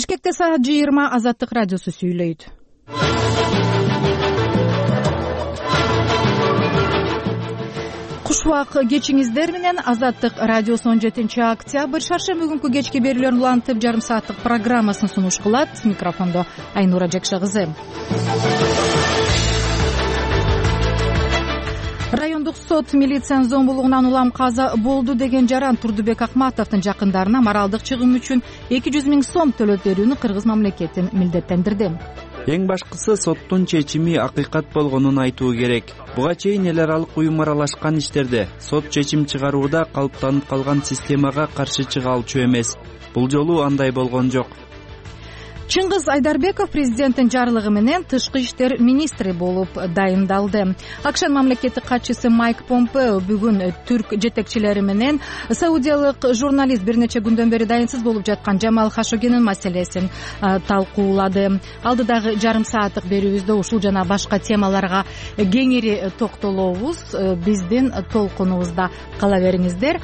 Бишкекте саат 20 Азаттык радиосу сүйлөйт. Кушубак кечиңиздер менен Азаттык радиосу 17-октябрь шаршемби күнкү кечки берүүлөрүн улантып жарым сааттык программасын сунуш кылат. Микрофондо Айнура Жекша кызы. Райондук сот милициянын зомбулугунан улам каза болду деген жаран Турдубек Акматовдун жакындарына моралдык чыгым үчүн 200 000 сом төлөп берүүнү кыргыз мамлекетин милдеттендирди. Эң башкысы соттун чечими акыйкат болгонун айтуу керек. Буга чейин эл аралык уюм аралашкан иштерде сот чечим чыгарууда калыптанып калган системага каршы чыга алчу эмес. Бул жолу андай болгон жок. Чыңгыз Айдарбеков президенттин жарлыгы менен тышкы иштер министри болуп дайындалды. АКШнын мамлекеттик катчысы Майк Помпео бүгүн түрк жетекчилери менен саудиялык журналист бир нече күндөн бери дайынсыз болуп жаткан Жамал Хашогинин маселесин талкуулады. Алдыдагы жарым сааттык берүүбүздө ушул жана башка темаларга кеңири токтолобуз. Биздин толкунубузда кала бериңиздер.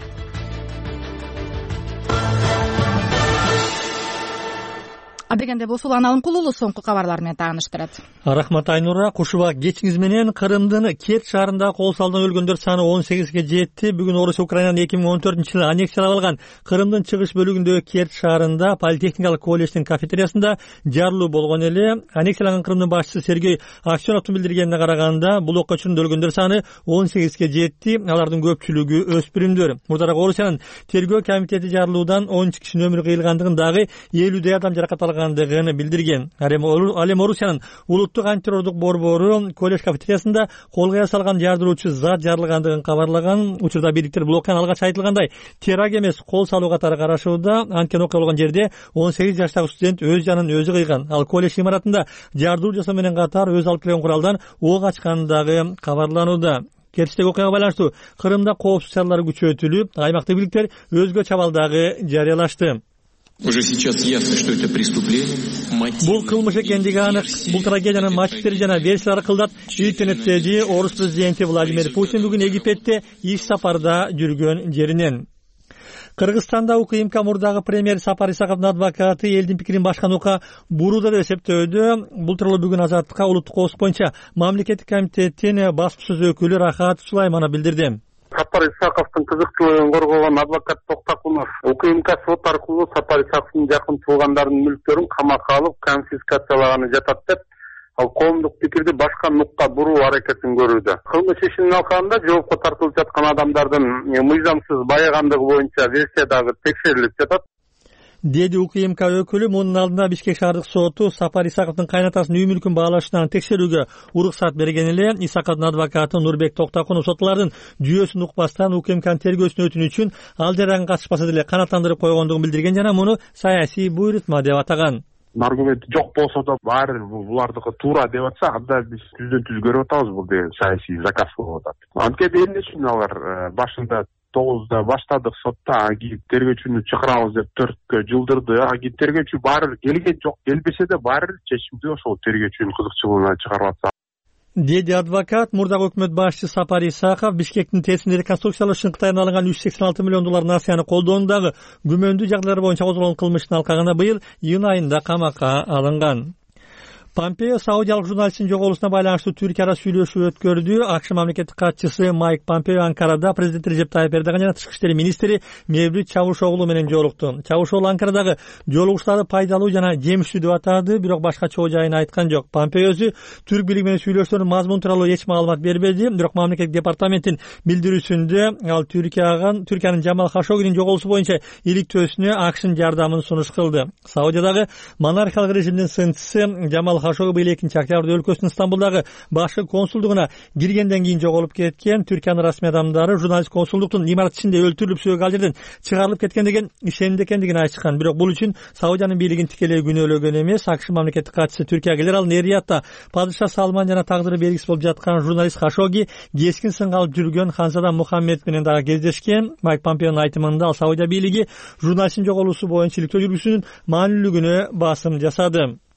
Абегенде болсо Аналым Кулулу соңку кабарлар менен тааныштырат. Рахмат Айнура. Кушубак кечиңиз менен Кырымдын Керчь шаарында кол салдан өлгөндөр саны 18ге жетти. Бүгүн Орусия Украинанын 2014-жылы аннексиялап алган Кырымдын чыгыш бөлүгүндөгү Керчь шаарында политехникалык колледждин кафетериясында жарылуу болгон эле. Аннексияланган Кырымдын башчысы Сергей Аксеновдун билдиргенине караганда бул окко чын өлгөндөр саны 18ге жетти. Алардын көпчүлүгү өспүрүмдөр. Мурдараак Орусиянын тергөө комитети жарылуудан 13 кишинин өмүрү кыйылгандыгын дагы 50 адам жаракат алгандыгын билдирген. Алем Орусиянын улуттук антитеррорлук борбору колледж кафетериясында колго салган жардыруучу зат жарылгандыгын кабарлаган. Учурда бийликтер бул окуяны алгач айтылгандай теракт эмес кол салуу катары карашууда. Анткени окуя болгон жерде 18 жаштагы студент өз жанын өзү кыйган. Ал колледж имаратында жардыруу жасоо менен катар өз алып келген куралдан ок ачканы дагы кабарланууда. Керчтеги окуяга байланыштуу Кырымда коопсуздук чаралары күчөтүлүп, аймактык бийликтер өзгө чабал дагы жарыялашты. Уже сейчас ясно, что это преступление. Бул кылмыш экендиги анык. Бул трагедиянын мотивдери жана версиялары кылдат. Интернеттеги Орус президенти Владимир Путин бүгүн Египетте иш сапарда жүргөн жеринен. Кыргызстанда УКМК мурдагы премьер Сапар Исаковдун адвокаты элдин пикирин башканууга бурууда деп эсептөөдө. Бул тууралуу бүгүн Азаттыкка улуттук коопсуздук боюнча мамлекеттик комитеттин баспасөз өкүлү Рахат Сулайманов билдирди. Сапар Исаковдун кызыктуулугун коргогон адвокат Токтакунов УКМК сот аркылуу Сапар Исаковдун жакын туугандарынын мүлктөрүн камакка алып конфискациялаганы жатат деп, ал коомдук пикирди башка нукка буруу аракетин көрүүдө. Кылмыш ишинин алкагында жоопко тартылып жаткан адамдардын мыйзамсыз байыгандыгы боюнча версия дагы текшерилип жатат, деди УКМК өкүлү. Мунун алдында Бишкек шаардык соту Сапар Исаковдун кайнатасынын үй мүлкүн баалашынан текшерүүгө уруксат берген эле. Исаковдун адвокаты Нурбек Токтакунов соттолордун жүйөсүн укпастан УКМКнын тергөөсүнө өтүнүү үчүн ал жаранга катышпаса деле канааттандырып койгондугун билдирген жана муну саясий буйрутма деп атаган. Аргумент жок болсо да баары булардыкы туура деп атса, анда биз түздөн-түз көрүп атабыз, бул деген саясий заказ болуп атат. Анткени эмне үчүн алар башында 9-да баштадык сотта, тергөөчүнү чакырабыз деп 4-кө жылдырды. Тергөөчү баары келген жок, келбесе да баары чечимди ошол тергөөчүнүн кызыкчылыгына чыгарып атса, деди адвокат. Мурдагы өкмөт башчысы Сапар Исаков Бишкектин тесинде реконструкциялоо үчүн Кытайдан алынган 386 миллион доллар насыяны колдоондагы күмөндүү жагдайлар боюнча козголгон кылмыштын алкагына быйыл июнь айында камакка алынган. Помпео саудиялык журналисттин жоголуусуна байланыштуу Түркияда сүйлөшүү өткөрдү. АКШ мамлекеттик катчысы Майк Помпео Анкарада президент Режеп Тайып Эрдоган жана тышкы иштер министри Мевлют Чавушоглу менен жолукту. Чавушоглу Анкарадагы жолугуштарды пайдалуу жана жемиштүү деп атады, бирок башка чоо жайын айткан жок. Помпео өзү түрк бийлиги менен сүйлөшүүнүн мазмуну тууралуу эч маалымат бербеди, бирок мамлекеттик департаменттин билдирүүсүндө ал Түркиянын Жамал Хашогинин жоголуусу боюнча иликтөөсүнө АКШнын жардамын сунуш кылды. Саудиядагы монархиялык режимдин сынчысы Жамал Хашогги быйыл 2-октябрда өлкөсүнүн Стамбулдагы башкы консулдугуна киргенден кийин жоголуп кеткен. Түркиянын расмий адамдары журналист консулдуктун имарат ичинде өлтүрүлүп сөөгө ал жерден чыгарылып кеткен деген ишенимде экендигин айтышкан. Бирок бул үчүн Саудиянын бийлигин тикелей күнөөлөгөн эмес. АКШ мамлекеттик катчысы Түркияга келер алдын Эр-Риядда падыша Салман жана тагдыры белгисиз болуп жаткан журналист Хашогги кескин сынга алып жүргөн Ханзада Мухаммед менен дагы кездешкен. Майк Помпеонун айтымында ал Саудия бийлиги журналисттин жоголуусу боюнча иликтөө жүргүзүүнүн маанилүүлүгүнө басым жасады.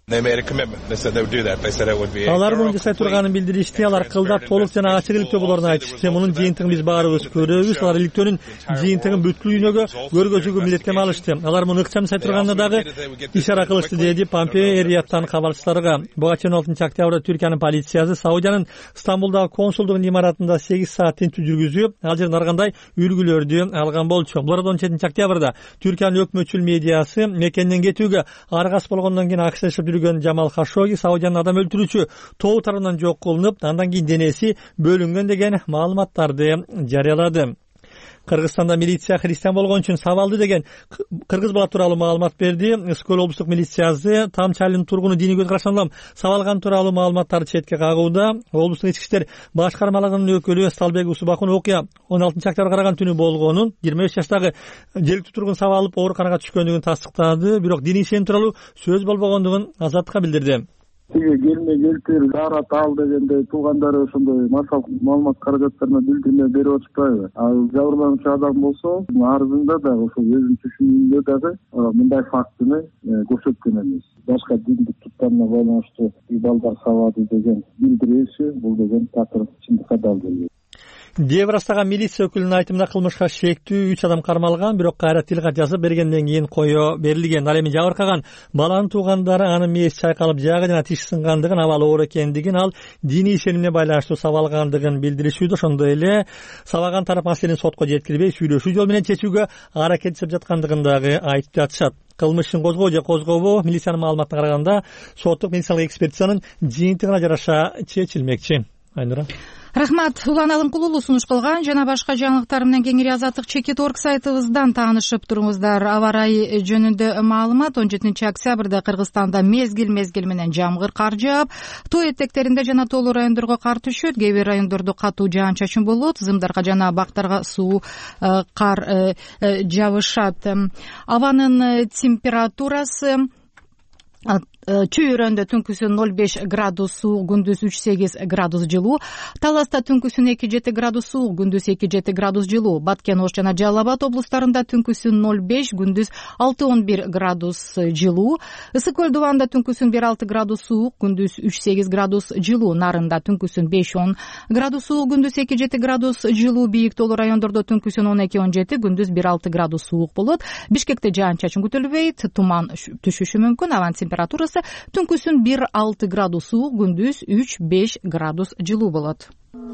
Алар муну жасай турганын билдиришти. Алар кылдап толук жана ачык иликтөө болоорун айтышты. Мунун жыйынтыгын биз баарыбыз көрөбүз. Алар иликтөөнүн жыйынтыгын бүткүл дүйнөгө көргөзүүгө милдеттенме алышты. Алар муну ыкчам жасай турганына дагы ишара кылышты, деди Помпео Эр-Рияттан кабарчыларга. Буга чейин 6 октябрда Түркиянын полициясы Саудиянын Стамбулдагы консулдугунун имаратында 8 саат тинтүү жүргүзүп, ал жерден ар кандай үлгүлөрдү алган болчу. Булардан 17 октябрда Түркиянын өкмөтчүл медиасы мекенден кетүүгө аргас болгондон кийин акчалашып жүргөн Жамал Хашоги Саудиянын адам өлтүрүүчү тобу тарабынан жок кылынып, андан кийин денеси бөлүнгөн деген маалыматтарды жарыялады. Кыргызстанда милиция христиан болгон үчүн сабалды деген кыргыз бала тууралуу маалымат берди. Өскөл облустук милициясы Тамчалын тургуну диний көз карашынан сабалган тууралуу маалыматтарды четке кагууда. Облустук ички иштер башкармалыгынын өкүлү Сталбек Усубакун окуя 16 октябрга караган түнү болгонун, 25 жаштагы желиктүү тургун сабалып ооруканага түшкөндүгүн тастыктады, бирок диний ишеним тууралуу сөз болбогондугун Азаттыкка билдирди. Келме келтир зарат ал дегенде туугандары ошондой маалымат каражаттарына билдирме берип атышпайбы? Ал жабырлануучу адам болсо арызында да ошол өзүнүн түшүнүгүндө дагы мындай фактыны көрсөткөн эмес. Башка диндик туттарына байланыштуу балдар сабады деген билдирүүсү бул деген такыр чындыкка дал келбейт. Деврастагы милиция өкүлүнүн айтымында кылмышка шектүү 3 адам кармалган, бирок кайра тилкат жазып бергенден кийин кое берилген. Ал эми жабыркаган баланын туугандары анын мээси чайкалып жагы жана тиши сынгандыгын, абалы оор экендигин, ал диний ишенимине байланыштуу сабалгандыгын билдиришүүдө. Ошондой эле сабаган тарап маселени сотко жеткирбей сүйлөшүү жолу менен чечүүгө аракет жасап жаткандыгын дагы айтып жатышат. Кылмыштын козгоо же козгобоо милициянын маалыматына караганда соттук медициналык экспертизанын жыйынтыгына жараша чечилмекчи. Айнура. Рахмат. Улан Алымкулуулу сунуш кылган жана башка жаңылыктар менен кеңири Азаттык Чекит.org сайтыбыздан таанышып туруңуздар. Аба ырайы жөнүндө маалымат: 17 октябрда Кыргызстанда мезгил менен жамгыр, кар жаап, тоо этектеринде жана тоолуу райондорго кар түшөт. Кээ бир райондордо катуу жаан-чачын болот. Зымдарга жана бактарга суу кар жабышат. Абанын температурасы Чүйөрөндө түнкүсүн 05 градус суук, күндүз 3-8 градус жылуу. Таласта түнкүсүн 2-7 градус суук, күндүз 2-7 градус жылуу. Баткен, Ош жана Жалал Абад облустарында түнкүсүн 05, күндүз 6-11 градус жылуу. Ысык көл Дубанда түнкүсүн 1-6 градус суук, күндүз 3-8 градус жылуу. Нарында түнкүсүн 5-10 градус суук, күндүз 2-7 градус жылуу. Бийик тоолуу райондордо түнкүсүн 12-17, күндүз 1-6 градус суук болот. Бишкекте жаан-чачын күтүлбөйт, туман түшүшү мүмкүн. Абанын температурасы түнкүсүн 1-6 градус суук, күндүз 3-5 градус жылуу болот.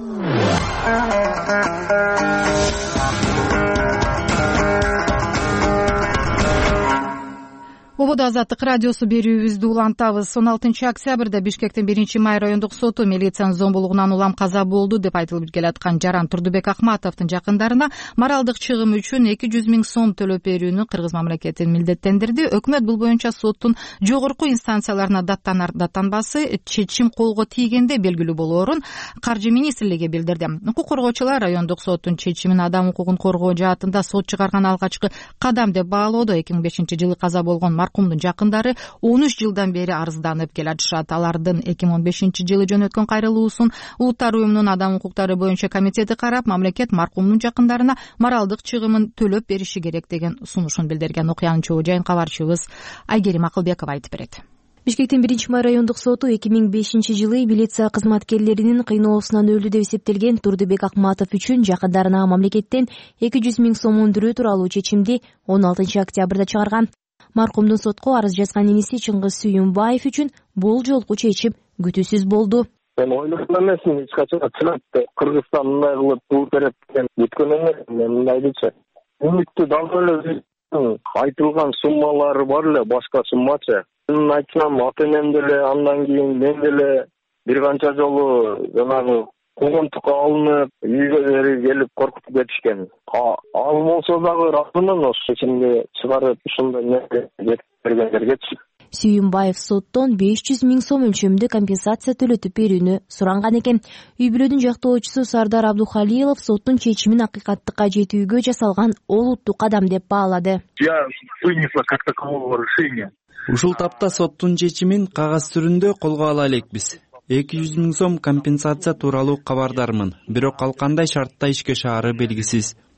Ободо Азаттык радиосу берүүбүздү улантабыз. 16 октябрда Бишкектин 1-Май райондук соту милициянын зомбулугунан улам каза болду деп айтылып келаткан Жаран Турдубек Акматовдун жакындарына моралдык чыгым үчүн 200 000 сом төлөп берүүнү Кыргыз мамлекетин милдеттендирди. Өкмөт бул боюнча соттун жогорку инстанцияларына даттанар-даттанбасы чечим колго тийгенде белгилүү болоорун Каржы министрлиги билдирди. Укук коргоочулар райондук соттун чечимин адам укугун коргоо жаатында сот чыгарган алгачкы кадам деп баалоодо. 2005-жылы каза болгон маркумдун жакындары 13 жылдан бери арызданып келатышат. Алардын 2015-жылы жөнөткөн кайрылуусун Улуттар уюмунун адам укуктары боюнча комитети карап, мамлекет маркумдун жакындарына моралдык чыгымын төлөп бериши керек деген сунушун билдирген. Окуянын чогуу жайын кабарчыбыз Айгерим Акылбекова айтып берет. Бишкектин 1-Май райондук соту 2005-жылы милиция кызматкерлеринин кыйноосунан өлдү деп эсептелген Турдубек Акматов үчүн жакындарына мамлекеттен 200 000 сом өндүрүү тууралуу чечимди 16 октябрда чыгарган. Маркумдун сотко арыз жазган иниси Чыңгыз Сүйүнбаев үчүн бул жолку чечим күтүүсүз болду. Мен ойлошмун эмесмин, эч качан чынакты Кыргызстан мындай кылып бул керек деген бүткөн эмес. Мен мындай дечи. Үмүттү дагы эле айтылган суммалары бар эле, башка суммачы. Мен айтсам, ата-энем деле, андан кийин мен деле бир канча жолу жанагы когонтукка алынып, үйгө келип коркутуп кетишкен. Ал болсо дагы рахмын ошо чечимди чыгарып ушундай нерсе бергендергечи. Сүйүнбаев соттон 500 000 сом өлчөмдө компенсация төлөтүп берүүнү суранган экен. Үй бүлөнүн жактоочусу Сардар Абдухалилов соттун чечимин акыйкаттыкка жетүүгө жасалган олуттуу кадам деп баалады. Я вынесла как такового решения. Ушул тапта соттун чечимин кагаз түрүндө колго ала элекпиз. 200 000 сом компенсация тууралуу кабардармын. Бирок ал кандай шартта ишке шаары белгисиз.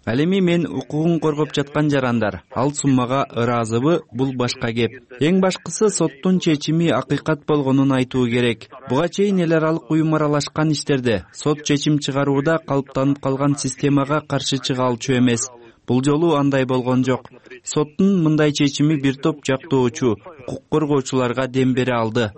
Ал эми мен укугун коргоп жаткан жарандар, ал суммага ыраазыбы, бул башка кеп. Эң башкысы соттун чечими акыйкат болгонун айтуу керек. Буга чейин эл аралык уюм аралашкан иштерде сот чечим чыгарууда калыптанып калган системага каршы чыга алчу эмес. Бул жолу андай болгон жок. Соттун мындай чечими бир топ жактоочу, укук коргоочуларга дем бере алды.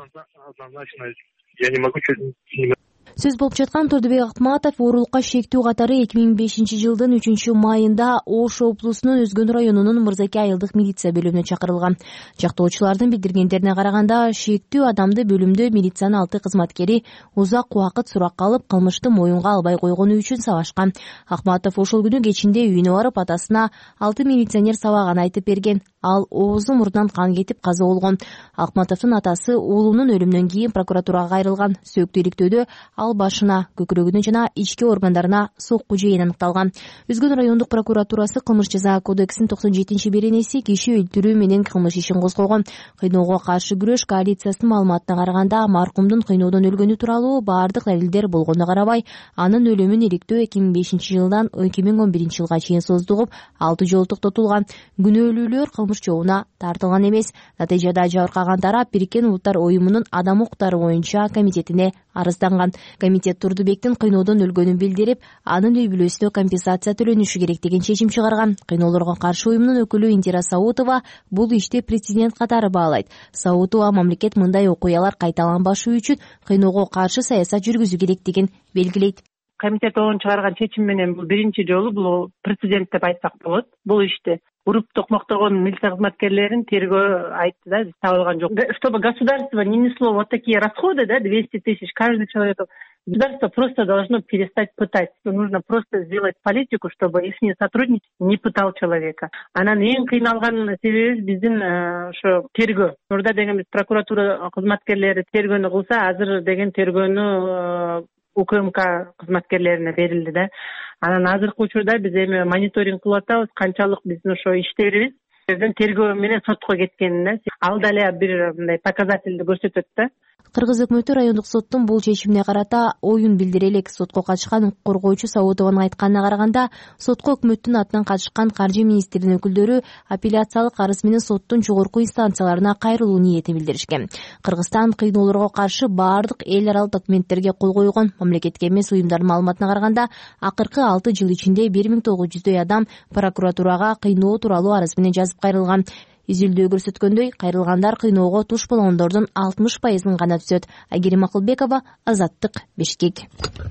Сөз болуп жаткан Турдубек Акматов оорулукка шектүү катары 2005-жылдын 3-майында Ош облусунун Өзгөн районунун Мырзаке айылдык милиция бөлүмүнө чакырылган. Жактоочулардын билдиргендерине караганда, шектүү адамды бөлүмдө милициянын 6 кызматкери узак убакыт суракка алып, кылмышты моюнга албай койгону үчүн сабашкан. Акматов ошол күнү кечинде үйүнө барып, атасына 6 милиционер сабаган айтып берген. Ал оозу мурдунан кан кетип каза болгон. Акматовдун атасы уулунун өлүмүнөн кийин прокуратурага кайрылган. Сөктүү иликтөөдө ал башына, көкүрөгүнө жана ички органдарына сокку жеген аныкталган. Өзгөн райондук прокуратурасы кылмыш жаза кодексинин 97-беренеси киши өлтүрүү менен кылмыш ишин козгогон. Кыйноого каршы күрөш коалициясынын маалыматына караганда, маркумдун кыйноодон өлгөнү тууралуу баардык далилдер болгонуна карабай, анын өлүмүн иликтөө 2005-жылдан 2011-жылга чейин создугуп, 6 жолу токтотулган. Күнөөлүүлөр кылмыш жообуна тартылган эмес. Натыйжада жабыркаган тарап Бириккен Улуттар Уюмунун адам укуктары боюнча комитетине арызданган. Комитет Турдубектин кыйноодон өлгөнүн билдирип, анын үй бүлөсүнө компенсация төлөнүшү керек деген чечим чыгарган. Кыйноолорго каршы уюмдун өкүлү Индира Саутова бул ишти прецедент катары баалайт. Саутова мамлекет мындай окуялар кайталанбашы үчүн кыйноого каршы саясат жүргүзүү керектигин белгилейт. Комитет оон чыгарган чечим менен бул биринчи жолу бул прецедент деп айтсак болот. Бул ишти уруп токмоктогон милиция кызматкерлерин тергөө айтты да, биз табылган жок. Чтобы государство не несло вот такие расходы, да, 200 тысяч каждый человек, государство просто должно перестать пытать. Нужно просто сделать политику, чтобы их сотрудник не пытал человека. Анан эң кыйналган себеби биздин ошо тергөө. Мурда деген биз прокуратура кызматкерлери тергөөнү кылса, азыр деген тергөөнү УКМК кызматкерлерине берилди да. Анан азыркы учурда биз эми мониторинг кылып атабыз, канчалык биздин ошо иштерибиз тергөө менен сотко кеткенин, ал дале бир мындай показательди көрсөтөт да. Кыргыз өкмөтү райондук соттун бул чечимине карата оюн билдире элек. Сотко катышкан укук коргоочу Саутованын айтканына караганда, сотко өкмөттүн атынан катышкан каржы министринин өкүлдөрү апелляциялык арыз менен соттун жогорку инстанцияларына кайрылуу ниетин билдиришкен. Кыргызстан кыйноолорго каршы баардык эл аралык документтерге кол койгон. Мамлекетке эмес уюмдардын маалыматына караганда, акыркы 6 жыл ичинде 1900 адам прокуратурага кыйноо тууралуу арыз менен жазып кайрылган. Изилдөө көрсөткөндөй, кайрылгандар кыйноого туш болгондордун 60% гана түзөт. Айгерим Акылбекова, Азаттык, Бишкек.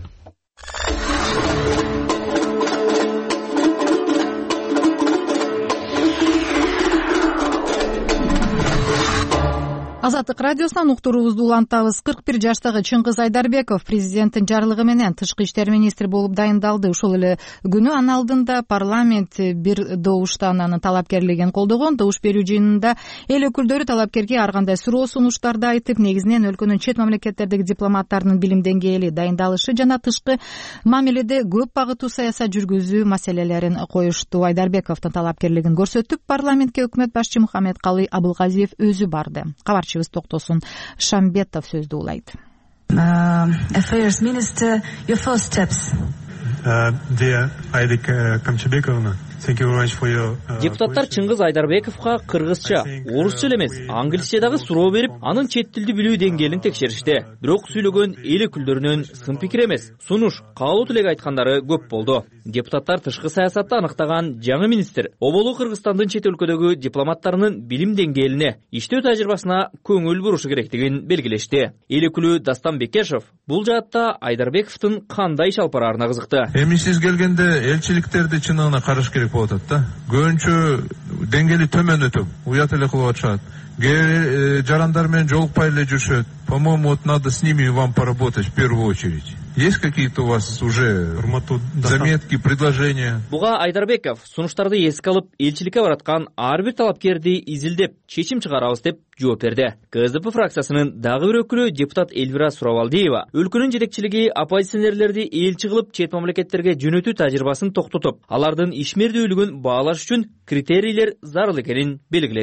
Азаттык радиосунан уктуруубузду улантабыз. 41 жаштагы Чыңгыз Айдарбеков президенттин жарлыгы менен тышкы иштер министри болуп дайындалды. Ошол эле күнү анын алдында парламент бир добуштан анын талапкерлигин колдогон. Добуш берүү жыйынында эл өкүлдөрү талапкерге ар кандай суроо сунуштарды айтып, негизинен өлкөнүн чет мамлекеттердеги дипломаттарынын билим деңгээли, дайындалышы жана тышкы мамиледе көп багыттуу саясат жүргүзүү маселелерин коюшту. Айдарбековдун талапкерлигин көрсөтүп, парламентке өкмөт башчы Мухаммедкалый Абылгазиев өзү барды. Токтосун Шамбетов сөздү улайт. Affairs Minister, your first steps. Dear Айдик Камчыбековна, депутаттар Чыңгыз Айдарбековго кыргызча, орусча эмес, англисче дагы суроо берип, анын чет тилди билүү деңгээлин текшеришти. Бирок сүйлөгөн эл өкүлдөрүнүн сын пикир эмес, сунуш, каалоо тилек айткандары көп болду. Депутаттар тышкы саясатты аныктаган жаңы министр оболу Кыргызстандын чет өлкөдөгү дипломаттарынын билим деңгээлине, иштөө тажрыйбасына көңүл бурушу керектигин белгилешти. Эл өкүлү Дастан Бекешев бул жаатта Айдарбековдун кандай иш алып барарына кызыкты. Эми сиз келгенде элчиликтерди чыныгына караш керек болот атат. Көбүнчө деңгээли төмөн өтөп, уят эле кылып атышат. Жарандар менен жолукпай эле жүрүшөт. По-моему, вот надо с ними вам поработать в первую очередь. Есть какие-то у вас уже заметки, предложения? Буга Айдарбеков сунуштарды эске алып, элчиликке бараткан ар бир талапкерди изилдеп, чечим чыгарабыз деп жооп берди. КСДП фракциясынын дагы бир өкүлү депутат Эльвира Суравалдиева өлкөнүн жетекчилиги оппозиционерлерди элчи кылып чет мамлекеттерге жөнөтүү тажрыйбасын токтотуп, алардын ишмердүүлүгүн баалаш үчүн критерийлер зарыл экенин белгиледи.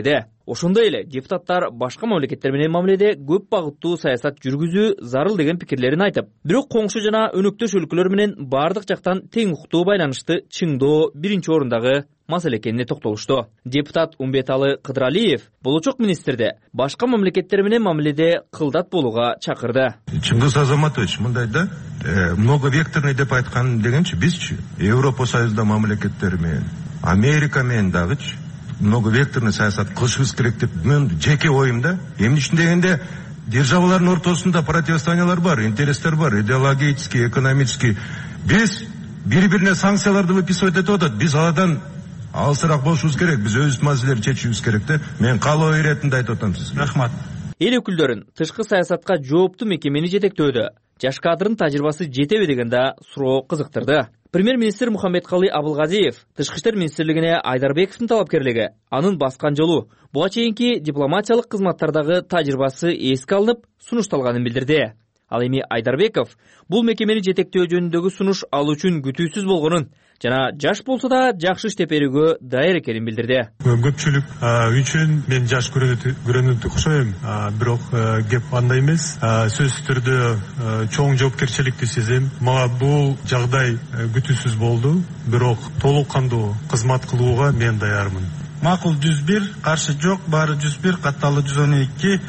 Ошондой эле депутаттар башка мамлекеттер менен мамиледе көп багыттуу саясат жүргүзүү зарыл деген пикирлерин айтып, бирок коңшу жана өнөктөш өлкөлөр менен бардык жактан тең укуктуу байланышты чыңдоо биринчи орундагы маселе экенине токтолушту. Депутат Умбеталы Кыдыралиев болочок министрди башка мамлекеттер менен мамиледе кылдат болууга чакырды. Чыңгыз Азаматович мындай да, многовекторный деп айткан дегенчи бизчи Европа Союзда мамлекеттери менен, Америка менен дагычы многовекторный саясат кылышыбыз керек деп мен жеке оюм да. Эмне үчүн дегенде державалардын ортосунда противостояниялар бар, интерестер бар, идеологический, экономический. Биз бири-бирине санкцияларды выписывать этип атат. Биз аладан алысыраак болушубуз керек. Биз өз маселелерди чечишибиз керек да. Мен каалоо иретинде айтып атам сизге. Рахмат. Эл өкүлдөрүн тышкы саясатка жооптуу мекемени жетектөөдө жаш кадрдын тажрыйбасы жетеби деген да суроо кызыктырды. Премьер-министр Мухаммедкалый Абылгазиев Тышкы иштер министрлигине Айдарбековдун талапкерлиги, анын баскан жолу, буга чейинки дипломатиялык кызматтардагы тажрыйбасы эске алынып, сунушталганын билдирди. Ал эми Айдарбеков бул мекемени жетектөө жөнүндөгү сунуш алуу үчүн күтүүсүз болгонун жана жаш болсо да жакшы иштеп берүүгө даяр экенин билдирди. Көпчүлүк үчүн мен жаш көрүнүп окшойм, бирок кеп андай эмес. Сөзсүз түрдө чоң жоопкерчиликти сезем. Мага бул жагдай күтүүсүз болду, бирок толук кандуу кызмат кылууга мен даярмын. Макул 101, каршы жок, баары 101, катталуу 112.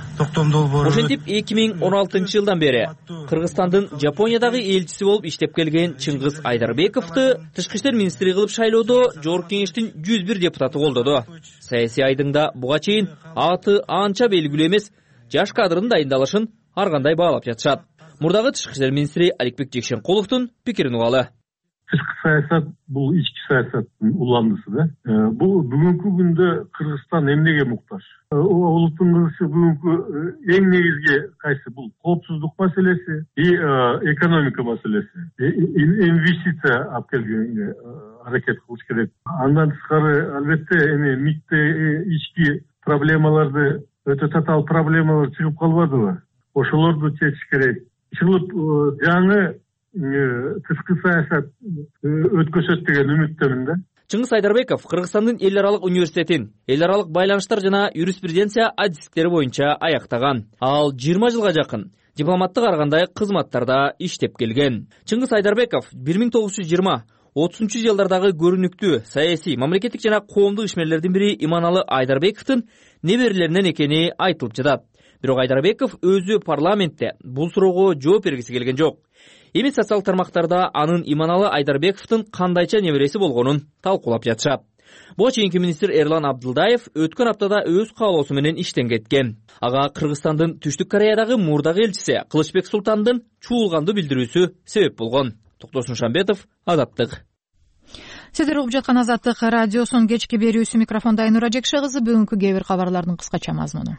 Ошентип 2016 жылдан бери Кыргызстандын Жапониядагы элчиси болуп иштеп келген Чыңгыз Айдарбековду Тышкы иштер министри кылып шайлоодо Жогорку Кеңештин 101 депутаты колдоду. Саясий айдыңда буга чейин аты анча белгилүү эмес жаш кадрдын дайындалышын ар кандай баалап жатышат. Мурдагы Тышкы иштер министри Аликбек Жекшенкуловдун пикирин угалы. Тышкы саясат бул ички саясаттын уландысы да. Бул бүгүнкү күндө Кыргызстан эмнеге муктаж? Улуттун кызышы бүгүнкү эң негизги кайсы? Бул коопсуздук маселеси и экономика маселеси. Инвестиция алып келгенге аракет кылыш керек. Андан тышкары албетте эми МИКте ички проблемаларды, өтө татаал проблемалар чыгып калбадыбы? Ошолорду чечиш керек. Чыгып жаңы тышкы саясат өткөзөт деген үмүттөмүн да. Чыңгыз Айдарбеков Кыргызстандын эл аралык университетин эл аралык байланыштар жана юриспруденция адистиктери боюнча аяктаган. Ал 20 жылга жакын дипломаттык ар кандай кызматтарда иштеп келген. Чыңгыз Айдарбеков 1920-30 жылдардагы көрүнүктүү саясий, мамлекеттик жана коомдук ишмерлердин бири Иманалы Айдарбековдун неберелеринен экени айтылып жатат. Бирок Айдарбеков өзү парламентте бул суроого жооп бергиси келген жок. Эми социал тармактарда анын Иманалы Айдарбековдун кандайча небереси болгонун талкуулап жатышат. Буга чейинки министр Эрлан Абдылдаев өткөн аптада өз каалоосу менен иштен кеткен. Ага Кыргызстандын Түштүк Кореядагы мурдагы элчиси Кылычбек Султандын чуулгандуу билдирүүсү себеп болгон. Токтосун Шамбетов, Азаттык. Сиздер угуп жаткан Азаттык радиосунун кечки берүүсү, микрофонда Айнура Жекше кызы. Бүгүнкү кээ бир кабарлардын кыскача мазмуну.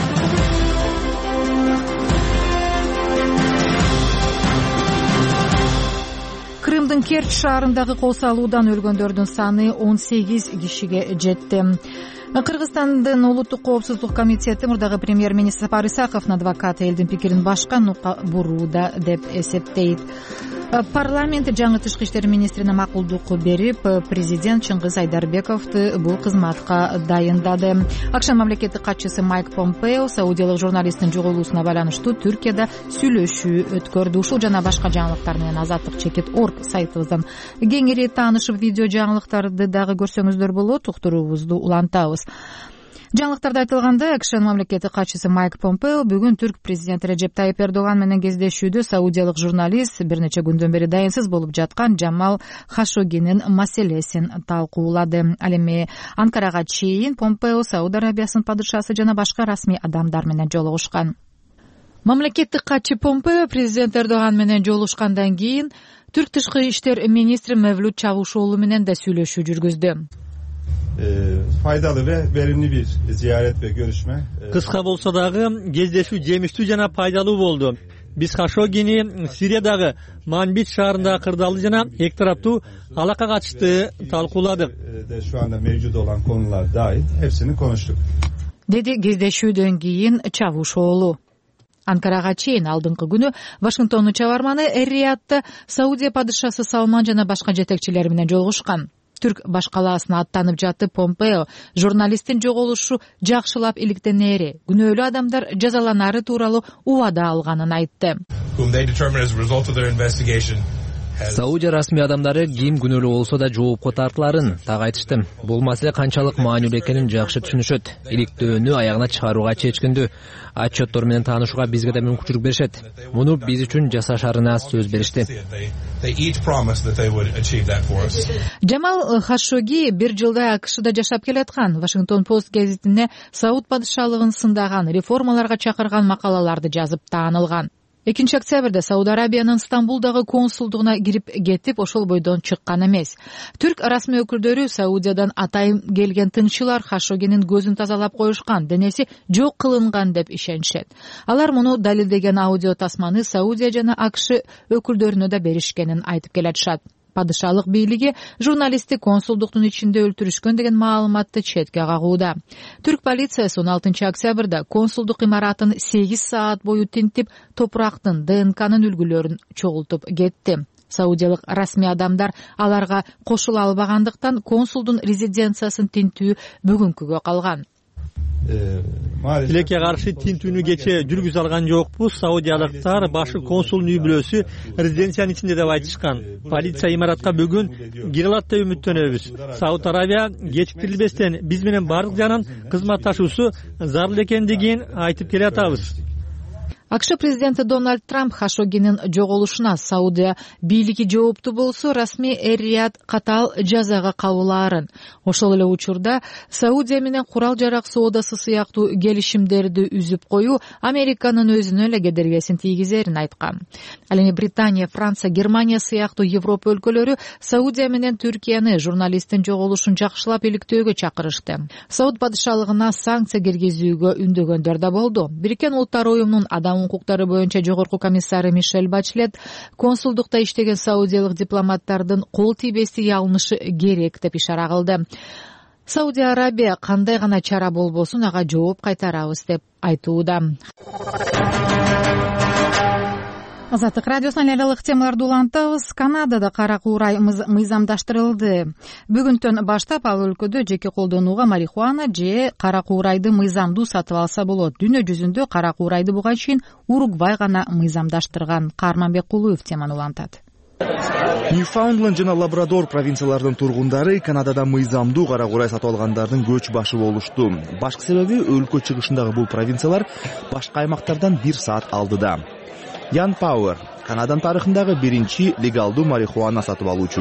Крымдын Керчь шаарындагы кол салуудан өлгөндөрдүн саны 18 кишиге жетти. Кыргызстандын улуттук коопсуздук комитети мурдагы премьер-министр Сапар Исаковдун адвокаты элдин пикирин башка нукка бурууда деп эсептейт. Парламент жаңы тышкы иштер министрине макулдук берип, президент Чыңгыз Айдарбековду бул кызматка дайындады. Акшам мамлекеттик катчысы Майк Помпео саудиялык журналисттин жоголуусуна байланыштуу Түркияда сүйлөшүү өткөрдү. Ушул жана башка жаңылыктар менен Азаттык.org сайтыбыздан кеңири таанышып, видео жаңылыктарды дагы көрсөңүздөр болот. Уктуруубузду улантабыз. Жаңылыктарда айтылгандай, Акшан мамлекеттик катчысы Майк Помпео бүгүн түрк президенти Режеп Тайип Эрдоган менен кездешүүдө саудиялык журналист бир нече күндөн бери дайынсыз болуп жаткан Джамал Хашогинин маселесин талкуулады. Ал эми Анкарага чейин Помпео Сауд Арабиясынын падышасы жана башка расмий адамдар менен жолугушкан. Мамлекеттик катчы Помпео президент Эрдоган менен жолугушкандан кийин түрк тышкы иштер министри Мевлют Чавушоğlu менен да сүйлөшүү жүргүздү. Faydalı ve verimli bir ziyaret ve görüşme. Kıska bolsa dagı кездешүү жемиштүү жана пайдалуу болду. Биз Хашогини Сириядагы Манбит шаарында кырдаалды жана эки тараптуу алака катышты талкууладык. Şu anda mevcut olan konular dahil hepsini konuştuk. Dedi кездешүүдөн кийин Чавушоğlu. Анкарага чейин алдыңкы күнү Вашингтондун чабарманы Эр-Риядда Саудия падышасы Салман жана башка жетекчилер менен жолугушкан. Түрк баш калаасына аттанып жатып Помпео журналисттин жоголушу жакшылап иликтенери, күнөөлүү адамдар жазаланары тууралуу убада алганын айтты. Саудия расмий адамдары ким күнөөлүү болсо да жоопко тартыларын так айтышты. Бул маселе канчалык маанилүү экенин жакшы түшүнүшөт. Иликтөөнү аягына чыгарууга чечкиндүү. Отчеттор менен таанышууга бизге да мүмкүнчүлүк беришет. Муну биз үчүн жасашарына сөз беришти. Джамал Хашоги бир жылдай АКШда жашап келаткан. Вашингтон Пост гезитине Сауд падышалыгын сындаган, реформаларга чакырган макалаларды жазып таанылган. 2 октябрда Сауд Арабиянын Стамбулдагы консулдугуна кирип кетип, ошол бойдон чыккан эмес. Түрк расмий өкүлдөрү Саудиядан атайын келген тынччылар Хашогинин көзүн тазалап коюшкан, денеси жок кылынган деп ишенишет. Алар муну далилдеген аудио тасманы Саудия жана АКШ өкүлдөрүнө да беришкенин айтып келатышат. Падышалык бийлиги журналистти консулдуктун ичинде өлтүрүшкөн деген маалыматты четке кагууда. Түрк полициясы 16 октябрда консулдук имаратын 8 саат бою тинтип, топурактын ДНКнын үлгүлөрүн чогултуп кетти. Саудиялык расмий адамдар аларга кошула албагандыктан консулдун резиденциясын тинтүү бүгүнкүгө калган. Тилекке каршы тинтүүнү кече жүргүзө алган жокпуз. Саудиялыктар башкы консулдун үй бүлөсү резиденциянын ичинде деп айтышкан. Полиция имаратка бүгүн кире алат деп үмүттөнөбүз. Сауд Арабия кечиктирилбестен биз менен бардык жагынан кызматташуусу зарыл экендигин айтып келатабыз. АКШ президенти Дональд Трамп Хашогинин жоголушуна Саудия бийлиги жооптуу болсо, расмий Эр-Рияд катаал жазага кабылаарын. Ошол эле учурда Саудия менен курал-жарак соодасы сыяктуу келишимдерди үзүп коюу Американын өзүнө эле кедергисин тийгизерин айткан. Ал эми Британия, Франция, Германия сыяктуу Европа өлкөлөрү Саудия менен Түркияны журналисттин жоголушун жакшылап иликтөөгө чакырышты. Сауд падышалыгына санкция киргизүүгө үндөгөндөр да болду. Бириккен Улуттар уюмунун адам укуктары боюнча жогорку комиссары Мишель Бачлет консулдукта иштеген саудиялык дипломаттардын кол тийбестиги алынышы керек деп ишара кылды. Саудия Арабия кандай гана чара болбосун ага жооп кайтарабыз деп айтууда. Азаттык радиосунан элелык темаларды улантабыз. Канадада кара куурай мыйзамдаштырылды. Бүгүндөн баштап ал өлкөдө жеке колдонууга марихуана же кара куурайды мыйзамдуу сатып алса болот. Дүйнө жүзүндө кара куурайды буга чейин Уругвай гана мыйзамдаштырган. Карманбек Кулуев теманы улантат. Ньюфаундленд жана Лабрадор провинцияларынын тургундары Канадада мыйзамдуу кара куурай сатып алгандардын көч башы болушту. Башкы себеби өлкө чыгышындагы бул провинциялар башка аймактардан 1 саат алдыда. Ян Пауэр, Канаданын тарыхындагы биринчи легалдуу марихуана сатып алуучу.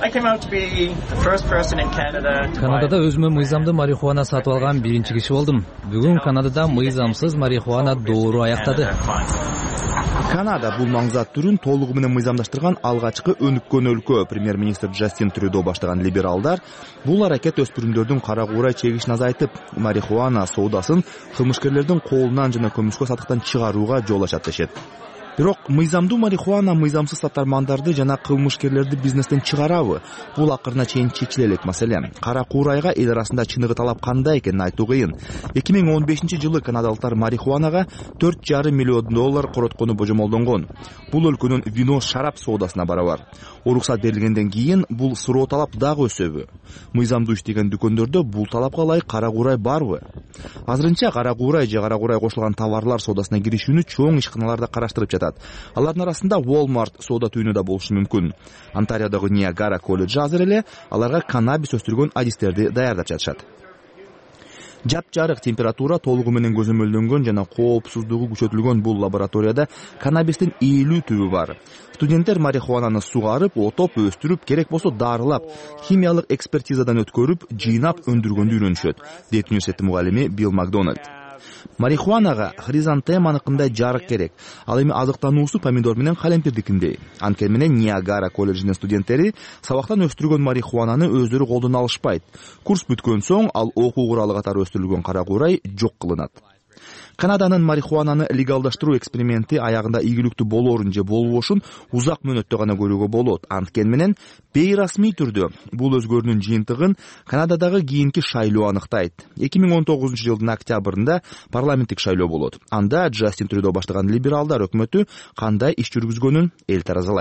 Канадада өзүмө мыйзамдуу марихуана сатып алган биринчи киши болдум. Бүгүн Канадада мыйзамсыз марихуана доору аяктады. Канада бул маңзат түрүн толугу менен мыйзамдаштырган алгачкы өнүккөн өлкө. Премьер-министр Джастин Трюдо баштаган либералдар бул аракет өспүрүмдөрдүн кара куурай чегишин азайтып, марихуана соодасын кылмышкерлердин колунан жана көмүскө сатыктан чыгарууга жол ачат дешет. Бирок мыйзамдуу марихуана мыйзамсыз сатармандарды жана кылмышкерлерди бизнестен чыгарабы? Бул акырына чейин чечиле элек маселе. Кара куурайга эл арасында чыныгы талап кандай экенин айтуу кыйын. 2015-жылы канадалыктар марихуанага $4,5 миллион короткону божомолдонгон. Бул өлкөнүн вино шарап соодасына барабар. Уруксат берилгенден кийин бул суроо талап дагы өсөбү? Мыйзамдуу иштеген дүкөндөрдө бул талапка ылайык кара куурай барбы? Азырынча кара куурай же кара куурай кошулган товарлар соодасына киришүүнү чоң ишканаларда караштырып жатат. Алардын арасында Walmart соода түйүнү да болушу мүмкүн. Онтариодогу Ниагара колледжи азыр эле аларга каннабис өстүргөн адистерди даярдап жатышат. Жап-жарык температура толугу менен көзөмөлдөнгөн жана коопсуздугу күчөтүлгөн бул лабораторияда каннабистин 50 түбү бар. Студенттер марихуананы сугарып, отоп, өстүрүп, керек болсо дарылап, химиялык экспертизадан өткөрүп, жыйнап өндүргөндү үйрөнүшөт, дейт университеттин мугалими Билл Макдональд. Марихуанага хризантеманыкындай жарык керек. Ал эми азыктануусу помидор менен калемпирдикиндей. Анткени менен Ниагара колледжинин студенттери сабактан өстүргөн марихуананы өздөрү колдоно алышпайт. Курс бүткөн соң ал окуу куралы катары өстүрүлгөн кара куурай жок кылынат. Канаданын марихуананы легалдаштыруу эксперименти аягында ийгиликтүү болоорун же болбошун узак мөөнөттө гана көрүүгө болот. Анткени менен бейрасмий түрдө бул өзгөрүүнүн жыйынтыгын Канададагы кийинки шайлоо аныктайт. 2019-жылдын октябрында парламенттик шайлоо болот. Анда Джастин Трюдо баштаган либералдар өкмөтү кандай иш жүргүзгөнүн эл таразалайт.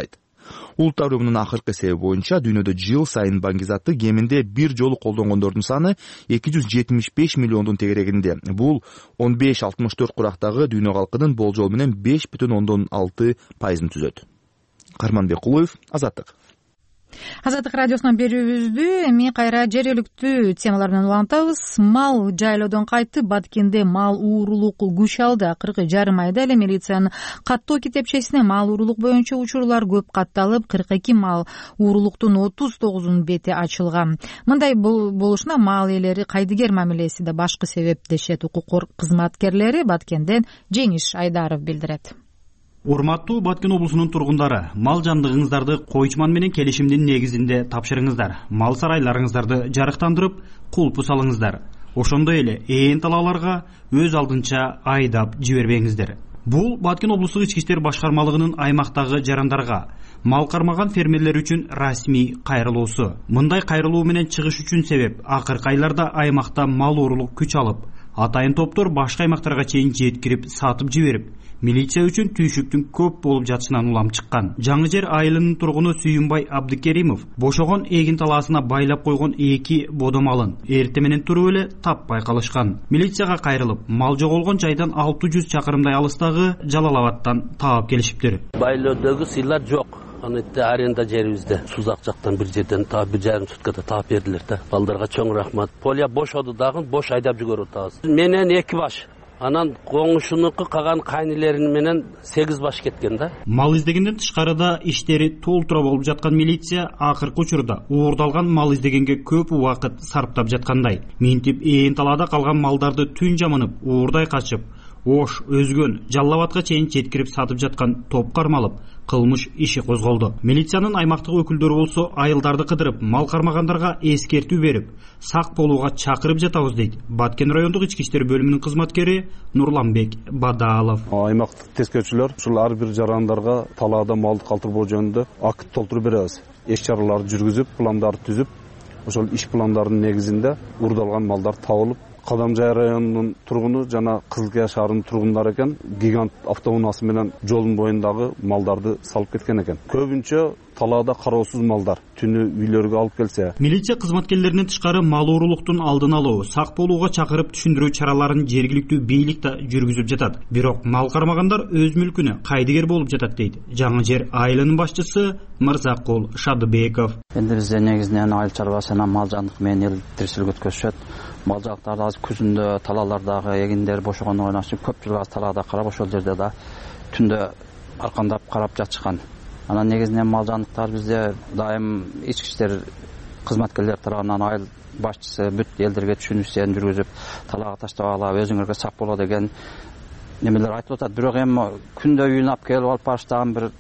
Улуттар уюмунун акыркы эсеби боюнча дүйнөдө жыл сайын баңгизатты кеминде бир жолу колдонгондордун саны 275 миллиондун тегерегинде. Бул 15-64 курактагы дүйнө калкынын болжол менен 5,6% түзөт. Карманбек Кулуев, Азаттык. Азаттык радиосунан берүүбүздү эми кайра жергиликтүү темалар менен улантабыз. Мал жайлоодон кайтты. Баткенде мал уурулук күч алды. Акыркы жарым айда эле милициянын каттоо китепчесине мал уурулук боюнча учурлар көп катталып, 42 мал уурулуктун 39 бети ачылган. Мындай болушуна мал ээлери кайдыгер мамилеси да башкы себеп дешет укук кызматкерлери. Баткенден Жеңиш Айдаров билдирет. Урматтуу Баткен облусунун тургундары, мал жандыгыңыздарды койчман менен келишимдин негизинде тапшырыңыздар. Мал сарайларыңыздарды жарыктандырып, кулпу салыңыздар. Ошондой эле ээн талааларга өз алдынча айдап жибербеңиздер. Бул Баткен облустук ички иштер башкармалыгынын аймактагы жарандарга, мал кармаган фермерлер үчүн расмий кайрылуусу. Мындай кайрылуу менен чыгыш үчүн себеп акыркы айларда аймакта мал уурулук күч алып, атайын топтор башка аймактарга чейин жеткирип сатып жиберип, милиция үчүн түйшүктүн көп болуп жатышынан улам чыккан. Жаңы жер айылынын тургуну Сүйүнбай Абдыкеримов бошогон эгин талаасына байлап койгон 2 бодо малын эрте менен туруп эле таппай калышкан. Милицияга кайрылып, мал жоголгон жайдан 600 чакырымдай алыстагы Жалалабадтан таап келишиптир. Байлоодогу сыйлар жок. Анытты аренда жерибизде Сузак жактан бир жерден таап 1,5 суткада таап бердилер да. Балдарга чоң рахмат. Полия бошоду дагы бош айдап жүгөрүп атабыз. Менен 2 баш. Анан коңушунуку каган кайнелерин менен 8 баш кеткен да. Мал издегенден тышкарыда иштери толтура болуп жаткан милиция акыркы учурда уурдалган мал издегенге көп убакыт сарптап жаткандай. Минтип ээн талаада калган малдарды түн жамынып, уурдай качып, Ош, Өзгөн, Жалалабадка чейин жеткирип сатып жаткан топ кармалып, кылмыш иши козголду. Милициянын аймактык өкүлдөрү болсо айылдарды кыдырып, мал кармагандарга эскертүү берип, сак болууга чакырып жатабыз дейт. Баткен райондук ички иштер бөлүмүнүн кызматкери Нурланбек Бадалов. Аймактык тескерчилер ушул ар бир жарандарга талаада малды калтырбоо жөнүндө акт толтуруп беребиз. Иш чараларды жүргүзүп, пландарды түзүп, ошол иш пландардын негизинде уурдалган малдар табылып, Кадамжай районунун тургуну жана Кызылкая шаарынын тургундары экен, гигант автоунаасы менен жолдун боюндагы малдарды салып кеткен экен. Көбүнчө талаада кароосуз малдар түнү үйлөргө алып келсе. Милиция кызматкерлеринин тышкары мал уурулуктун алдын алуу, сак болууга чакырып түшүндүрүү чараларын жергиликтүү бийлик да жүргүзүп жатат. Бирок мал кармагандар өз мүлкүнө кайдыгер болуп жатат дейт жаңы жер айылынын башчысы Мырзакул Шадыбеков. Эми бизде негизинен айыл чарбасына мал жандык менен эл тиричилик өткөзүшөт. Мал жактарды азыр күзүндө талаалардагы эгиндер бошогондон үчүн көп жыл талаада карап, ошол жерде да түндө аркандап карап жатышкан. Анан негизинен мал жандыктар бизде дайым ички иштер кызматкерлер тарабынан айыл башчысы бүт элдерге түшүнүү иштерин жүргүзүп, талаага таштабагыла, өзүңөргө сак боло деген немелер айтып атат. Бирок эми күндө үйүнө алып келип алып барыштаган бир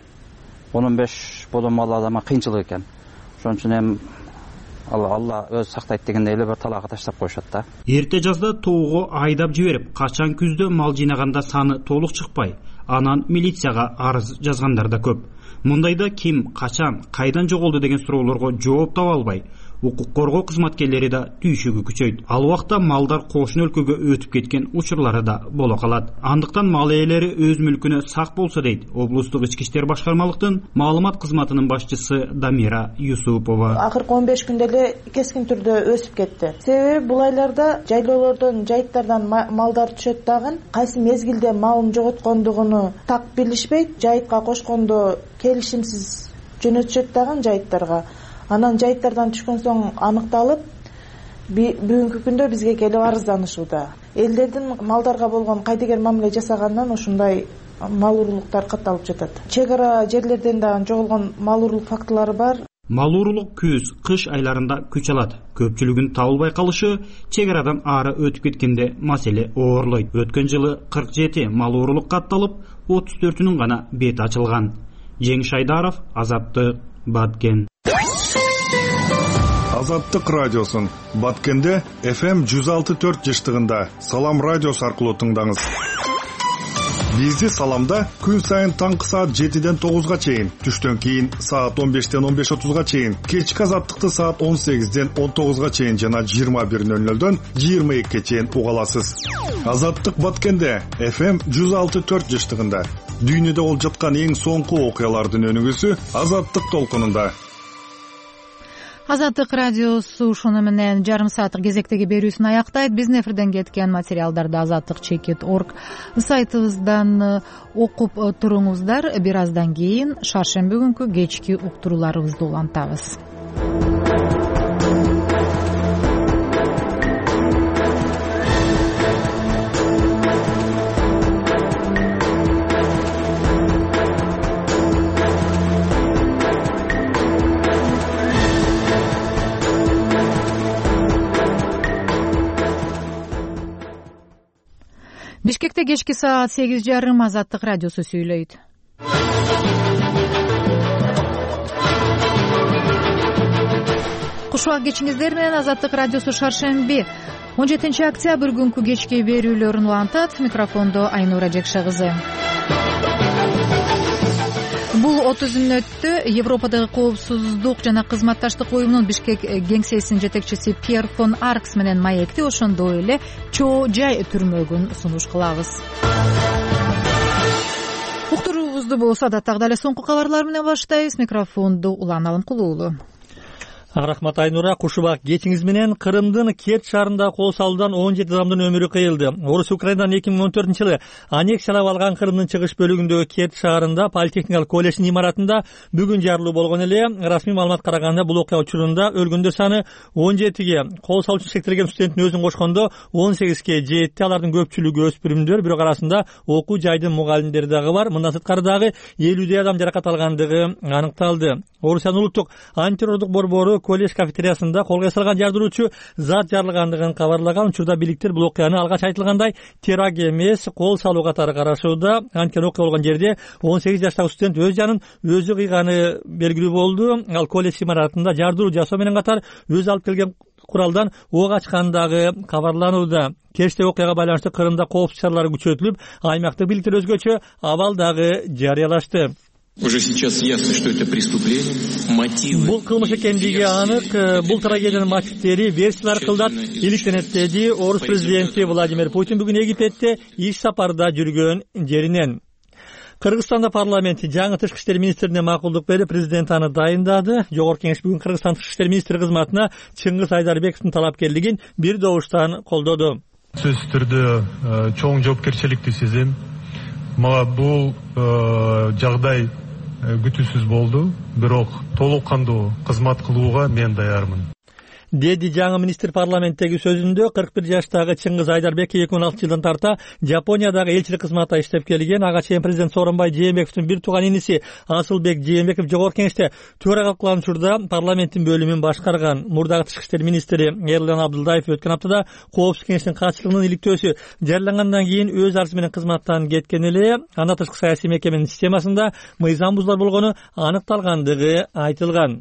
10-15 бодом мал адама кыйынчылык экен. Ошон үчүн эми Алла өз сактайт дегендей эле бир талаага таштап коюшат да. Эрте жазда тоого айдап жиберип, качан күздө мал жыйнаганда саны толук чыкпай, анан милицияга арыз жазгандар да көп. Мындайда ким, качан, кайдан жоголду деген суроолорго жооп таба албай, укук коргоо кызматкерлери да түйшүгү күчөйт. Ал убакта малдар кошуна өлкөгө өтүп кеткен учурлары да боло калат. Андыктан мал ээлери өз мүлкүнө сак болсо дейт облустук ички иштер башкармалыктын маалымат кызматынын башчысы Дамира Юсупова. Акыркы 15 күндө эле кескин түрдө өсүп кетти. Себеби бул айларда жайлоолордон, жайыттардан малдар түшөт дагы, кайсы мезгилде малын жоготкондугуну так билишпейт, жайытка кошкондо келишимсиз жөнөтүшөт дагы жайыттарга. Анан жайыттардан түшкөн соң аныкталып, бүгүнкү күндө бизге келип арызданышууда. Элдердин малдарга болгон кайдыгер мамиле жасагандан ушундай мал уурулуктар катталып жатат. Чек ара жерлерден да жоголгон мал уурулук фактылары бар. Мал уурулук күз, кыш айларында күч алат. Көпчүлүгүн табылбай калышы чек арадан ары өтүп кеткенде маселе оорлойт. Өткөн жылы 47 мал уурулук катталып, 34-үнүн гана бети ачылган. Жеңиш Айдаров, Азаттык, Баткен. Азаттык радиосун Баткенде FM 106.4 жыштыгында Салам радиосу аркылуу тыңдаңыз. Бизди Саламда күн сайын таңкы саат 7-ден 9-га чейин, түштөн кийин саат 15-ден 15:30-га чейин, кечки Азаттыкты саат 18-ден 19-га чейин жана 21:00-дөн 22-ге чейин уга аласыз. Азаттык Баткенде FM 106.4 жыштыгында дүйнөдө болуп жаткан эң соңку окуялардын өнүгүүсү Азаттык толкунунда. Азаттык радиосу ушуну менен жарым сааттык кезектеги берүүсүн аяктайт. Биздин эфирден кеткен материалдарды azattik.org сайтыбыздан окуп туруңуздар. Бир аздан кийин шаршемби күнкү кечки уктурууларыбызды улантабыз. Бишкекте кечки саат 8:30 Азаттык радиосу сүйлөйт. Кушубак кечиңиздер менен Азаттык радиосу шаршемби 17 октябрь күнкү кечки берүүлөрүн улантат. Микрофондо Айнура Жекше кызы. Бул 30-өттө Европадагы коопсуздук жана кызматташтык уюмунун Бишкек кеңсесинин жетекчиси Пьер фон Аркс менен маекти, ошондой эле чоо жай түрмөгүн сунуш кылабыз. Уктуруубузду болсо адаттагыдай эле соңку кабарлар менен баштайбыз. Микрофонду Улан Алымкулуулу. Рахмат Айнура. Кушубак кечиңиз менен Кырымдын Керчь шаарында кол салуудан 17 адамдын өмүрү кыйылды. Орус Украинадан 2014-жылы аннексиялап алган Кырымдын чыгыш бөлүгүндөгү Керчь шаарында политехникалык колледждин имаратында бүгүн жарылуу болгон эле. Расмий маалымат караганда бул окуя учурунда өлгөндөр саны 17ге, кол салуу үчүн шектелген студенттин өзүн кошкондо 18ге жетти. Алардын көпчүлүгү өспүрүмдөр, бирок арасында окуу жайдын мугалимдери дагы бар. Мындан сырткары дагы 50 адам жаракат алгандыгы аныкталды. Орусиянын улуттук антитеррорлук борбору колледж кафетериясында колго эсилган жардыруучу зат жарылгандыгын кабарлаган. Учурда бийликтер бул окуяны алгач айтылгандай теракт эмес, кол салуу катары карашууда. Анткени окуя болгон жерде 18 жаштагы студент өз жанын өзү кыйганы белгилүү болду. Ал колледж имаратында жардыруу жасоо менен катар өзү алып келген куралдан ок ачкандыгы кабарланууда. Кечтеги окуяга байланыштуу Кырымда коопсуздук чаралары күчөтүлүп, аймактык бийликтер өзгөчө абал дагы жарыялашты. Уже сейчас ясно, что это преступление. Мотивы. Бул кылмыш экендиги анык. Бул трагедиянын мотивдери версиялар кылдат иликтенет, деди Орус президенти Владимир Путин бүгүн Египетте иш сапарда жүргөн жеринен. Кыргызстанда парламент жаңы тышкы иштер министрине макулдук берип, президент аны дайындады. Жогорку кеңеш бүгүн Кыргызстан тышкы иштер министри кызматына Чыңгыз Айдарбековдун талапкерлигин бир добуштан колдоду. Сөзсүз түрдө чоң жоопкерчиликти сезем. Мага бул жагдай күтүүсүз болду, бирок толук кандуу кызмат кылууга мен даярмын. Деди жаңы министр парламенттеги сөзүндө. 41 жаштагы Чыңгыз Айдарбек 2016 жылдан тарта Жапониядагы элчилик кызматта иштеп келген. Ага чейин президент Сооронбай Жээнбековдун бир тууган иниси Асылбек Жээнбеков жогорку кеңеште төрага кылган учурда парламенттин бөлүмүн башкарган. Мурдагы тышкы иштер министри Эрлан Абдылдаев өткөн аптада коопсуздук кеңештин катчылыгынын иликтөөсү жарыялангандан кийин өз арызы менен кызматтан кеткен эле. Анда тышкы саясий мекеменин системасында мыйзам бузуулар болгону аныкталгандыгы айтылган.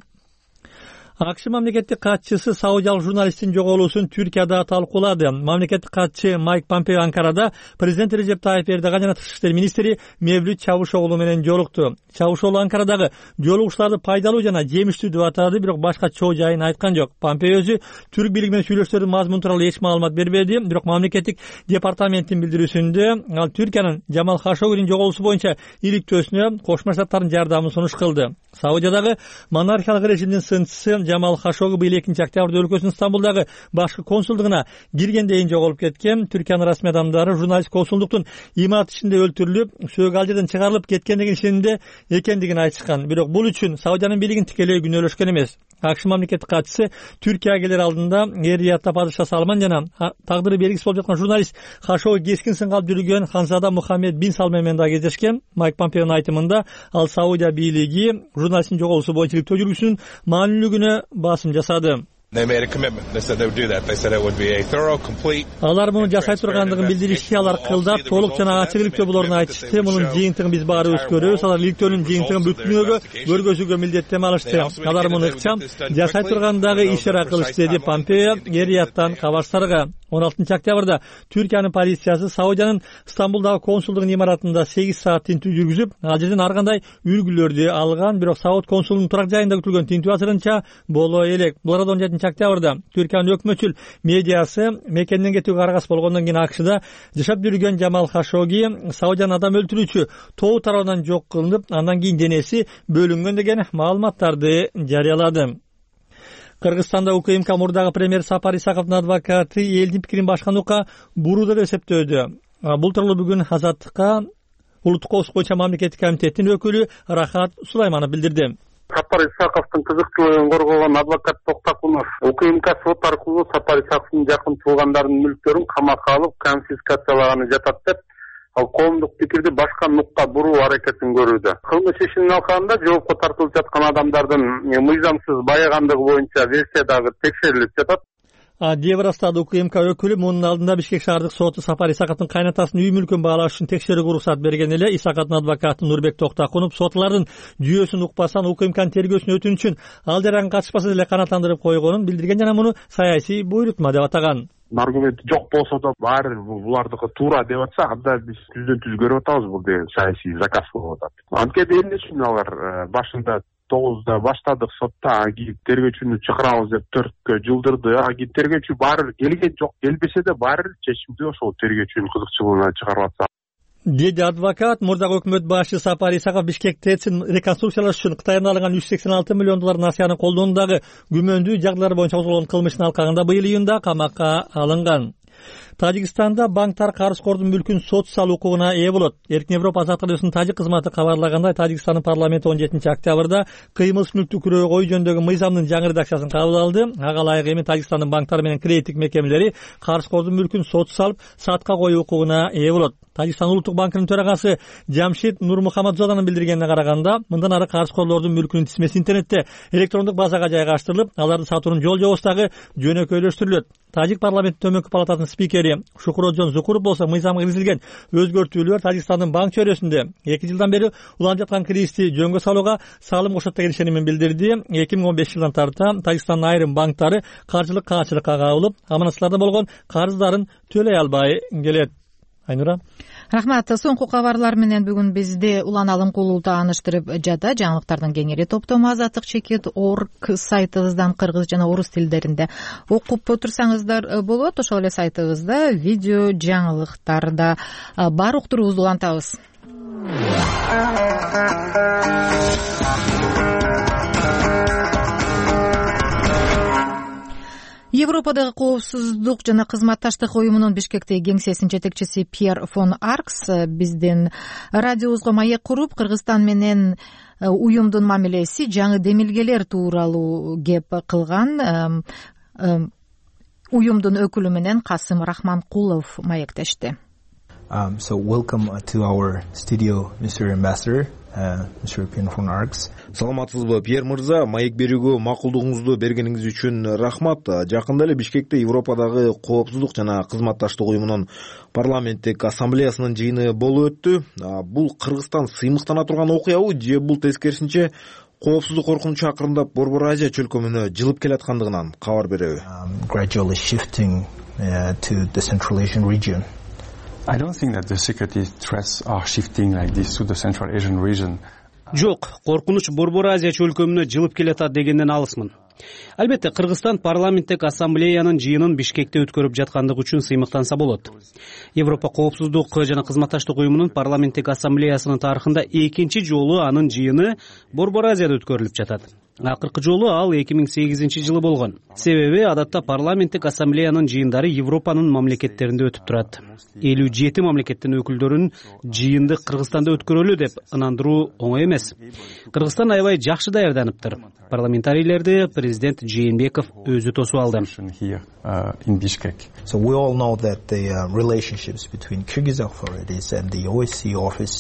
АКШ мамлекеттик катчысы саудиялык журналисттин жоголуусун Түркияда талкуулады. Мамлекеттик катчы Майк Помпео Анкарада президент Режеп Тайип Эрдоган жана тышкы иштер министри Мевлют Чавушоглу менен жолукту. Чавушоглу Анкарадагы жолугуштарды пайдалуу жана жемиштүү деп атады, бирок башка чоо жайын айткан жок. Помпео өзү түрк бийлиги менен сүйлөшүүлөрдүн мазмуну тууралуу эч маалымат бербеди, бирок мамлекеттик департаменттин билдирүүсүндө ал Түркиянын Жамал Хашоггинин жоголуусу боюнча иликтөөсүнө Кошмо Штаттардын жардамын сунуш кылды. Саудиядагы монархиялык режимдин сынчысы Жамал Хашогги быйыл 2-октябрда өлкөсүнүн Стамбулдагы башкы консулдугуна киргенден жоголуп кеткен. Түркиянын расмий адамдары журналист консулдуктун имарат ичинде өлтүрүлүп, сөөгү ал жерден чыгарылып кеткендигин ишенимде экендигин айтышкан. Бирок бул үчүн Саудиянын бийлигин тикелей күнөөлөшкөн эмес. АКШ мамлекеттик катчысы Түркияга келер алдында Эр-Риядда падыша Салман жана тагдыры белгисиз болуп жаткан журналист Хашогги кескин сынга алып жүргөн Ханзада Мухаммед бин Салман менен да кездешкен. Майк Помпеонун айтымында ал Саудия бийлиги журналисттин жоголуусу боюнча иликтөө жүргүзүүнүн маанилүүлүгүнө басым жасады. Алар муну жасай тургандыгын билдиришти. Алар кылдап толук жана ачык иликтөө болоруну айтышты. Мунун жыйынтыгын биз баарыбыз көрөбүз. Алар иликтөөнүн жыйынтыгын бүт дүйнөгө көргөзүүгө милдеттенме алышты. Алар муну ыкчам жасай тургандагы ишара кылышты, деп Помпео Эр-Риядтан кабарчыларга. 16-октябрда Түркиянын полициясы Саудиянын Стамбулдагы консулдугунун имаратында 8 саат тинтүү жүргүзүп, ал жерден ар кандай үлгүлөрдү алган, бирок Сауд консулунун турак жайында күтүлгөн тинтүү азырынча боло элек. Бул арада 17-октябрда Түркиянын өкмөтчүл медиасы мекенден кетүүгө аргасыз болгондон кийин АКШда жашап жүргөн Жамал Хашоги Саудиянын адам өлтүрүүчү тобу тарабынан жок кылынып, андан кийин денеси бөлүнгөн деген маалыматтарды жарыялады. Кыргызстанда УКМК мурдагы премьер Сапар Исаковдун адвокаты элдин пикирин башкандыкка буруу деп эсептөөдү. Бул тууралуу бүгүн Азаттыкка улуттук коопсуздук боюнча мамлекеттик комитеттин өкүлү Рахат Сулайманов билдирди. Сапар Исаковдун кызыкчылыгын коргогон адвокат Токтакунов УКМК сот аркылуу Сапар Исаковдун жакын туугандарынын мүлктөрүн камакка алып конфискациялаганы жатат деп, ал коомдук пикирди башка нукка буруу аракетин көрүүдө. Кылмыш ишинин алкагында жоопко тартылып жаткан адамдардын мыйзамсыз байыгандыгы боюнча версия дагы текшерилип жатат. Деврастады УКМК өкүлү мунун алдында Бишкек шаардык соту Сапар Исаковдун кайнатасынын үй мүлкүн баалаш үчүн текшерүүгө уруксат берген эле. Исаковдун адвокаты Нурбек Токтакунов сотлардын жүйөсүн укпастан УКМКнын тергөөсүнө өтүүнү үчүн ал жаран катышпаса деле канааттандырып койгонун билдирген жана муну саясий буйрутма деп атаган. Аргументи жок болсо да баары булардыкы туура деп атса, анда биз түздөн түз көрүп атабыз, бул деген саясий заказ болуп атат. Анткени эмне үчүн алар башында 9-да баштадык сотта, тергөөчүнү чакырабыз деп 4кө жылдырды. Тергөөчү баары келген жок, келбесе да баары чечимди ошол тергөөчүнүн кызыкчылыгына чыгарып атса. Деди адвокат. Мурдагы өкмөт башчы Сапар Исаков Бишкек ТЭЦин реконструкциялаш үчүн Кытайдан алынган 186 миллион доллар насыянын колдонуудагы күмөндүү жагдайлар боюнча козголгон кылмыштын алкагында быйыл июнда камакка алынган. Тажикстанда банктар карызкордун мүлкүн сотсуз алуу укугуна ээ болот. Эркин Европа азаттык радиосунун тажик кызматы кабарлагандай, Тажикстандын парламенти 17-октябрда кыймылсыз мүлктү күрөөгө кою жөнүндөгү мыйзамдын жаңы редакциясын кабыл алды. Ага ылайык эми Тажикстандын банктары менен кредиттик мекемелери карызкордун мүлкүн сотсуз алып сатка коюу укугуна ээ болот. Тажикстан улуттук банкынын төрагасы Жамшид Нурмухаммадзоданын билдиргенине караганда, мындан ары карызкорлордун мүлкүнүн тизмеси интернетте электрондук базага жайгаштырылып, аларды сатуунун жол-жобосу дагы жөнөкөйлөштүрүлөт. Тажик парламенттин төмөнкү палатасынын спикери Шукурожон Зукуров болсо, мыйзамга киргизилген өзгөртүүлөр Тажикстандын банк чөйрөсүндө 2 жылдан бери уланып жаткан кризисти жөнгө салууга салым кошот деген ишенимин билдирди. 2015 жылдан тарта Тажикстандын айрым банктары каржылык каачылыкка кабылып, аманатчыларда болгон карыздарын төлөй албай келет. Айнура. Рахмат. Соңку кабарлар менен бүгүн бизди Улан Алым Кулуу тааныштырып жада. Жаңылыктардын кеңири топтому azattik.org сайтыбыздан кыргыз жана орус тилдеринде окуп отурсаңыздар болот. Ошол эле сайтыбызда видео жаңылыктарда бар, уктуруубузду улантабыз. Европадагы коопсуздук жана кызматташтык уюмунун Бишкектеги кеңсесинин жетекчиси Пьер фон Аркс биздин радиобузга маек куруп, Кыргызстан менен уюмдун мамилеси, жаңы демилгелер тууралуу кеп кылган. Уюмдун өкүлү менен Касым Рахманкулов маектешти. So welcome to our studio, Mr. Ambassador. Mr. Pien von Arks. Саламатсызбы, Пьер мырза, маек берүүгө макулдугуңузду бергениңиз үчүн рахмат. Жакында эле Бишкекте Европадагы коопсуздук жана кызматташтык уюмунун парламенттик ассамблеясынын жыйыны болуп өттү. Бул Кыргызстан сыймыктана турган окуябы же бул тескерисинче коопсуздук коркунучу акырындап Борбор Азия чөлкөмүнө жылып келаткандыгынан кабар береби? Gradually shifting to the Central Asian region. I don't think that the security threats are shifting like this to the Central Asian region. Жок, коркунуч Борбор Азия чөлкөмүнө жылып келатат дегенден алысмын. Албетте, Кыргызстан парламенттик ассамблеянын жыйынын Бишкекте өткөрүп жаткандыгы үчүн сыймыктанса болот. Европа коопсуздук жана кызматташтык уюмунун парламенттик ассамблеясынын тарыхында экинчи жолу анын жыйыны Борбор Азияда өткөрүлүп жатат. Акыркы жолу ал 2008-жылы болгон. Себеби адатта парламенттик ассамблеянын жыйындары Европанын мамлекеттеринде өтүп турат. 57 мамлекеттин өкүлдөрүн жыйынды Кыргызстанда өткөрөлү деп ынандыруу оңой эмес. Кыргызстан аябай жакшы даярданыптыр. Парламентарийлерди президент Жээнбеков өзү тосуп алды. So we all know that the relationships between Kyrgyz authorities and the OSCE office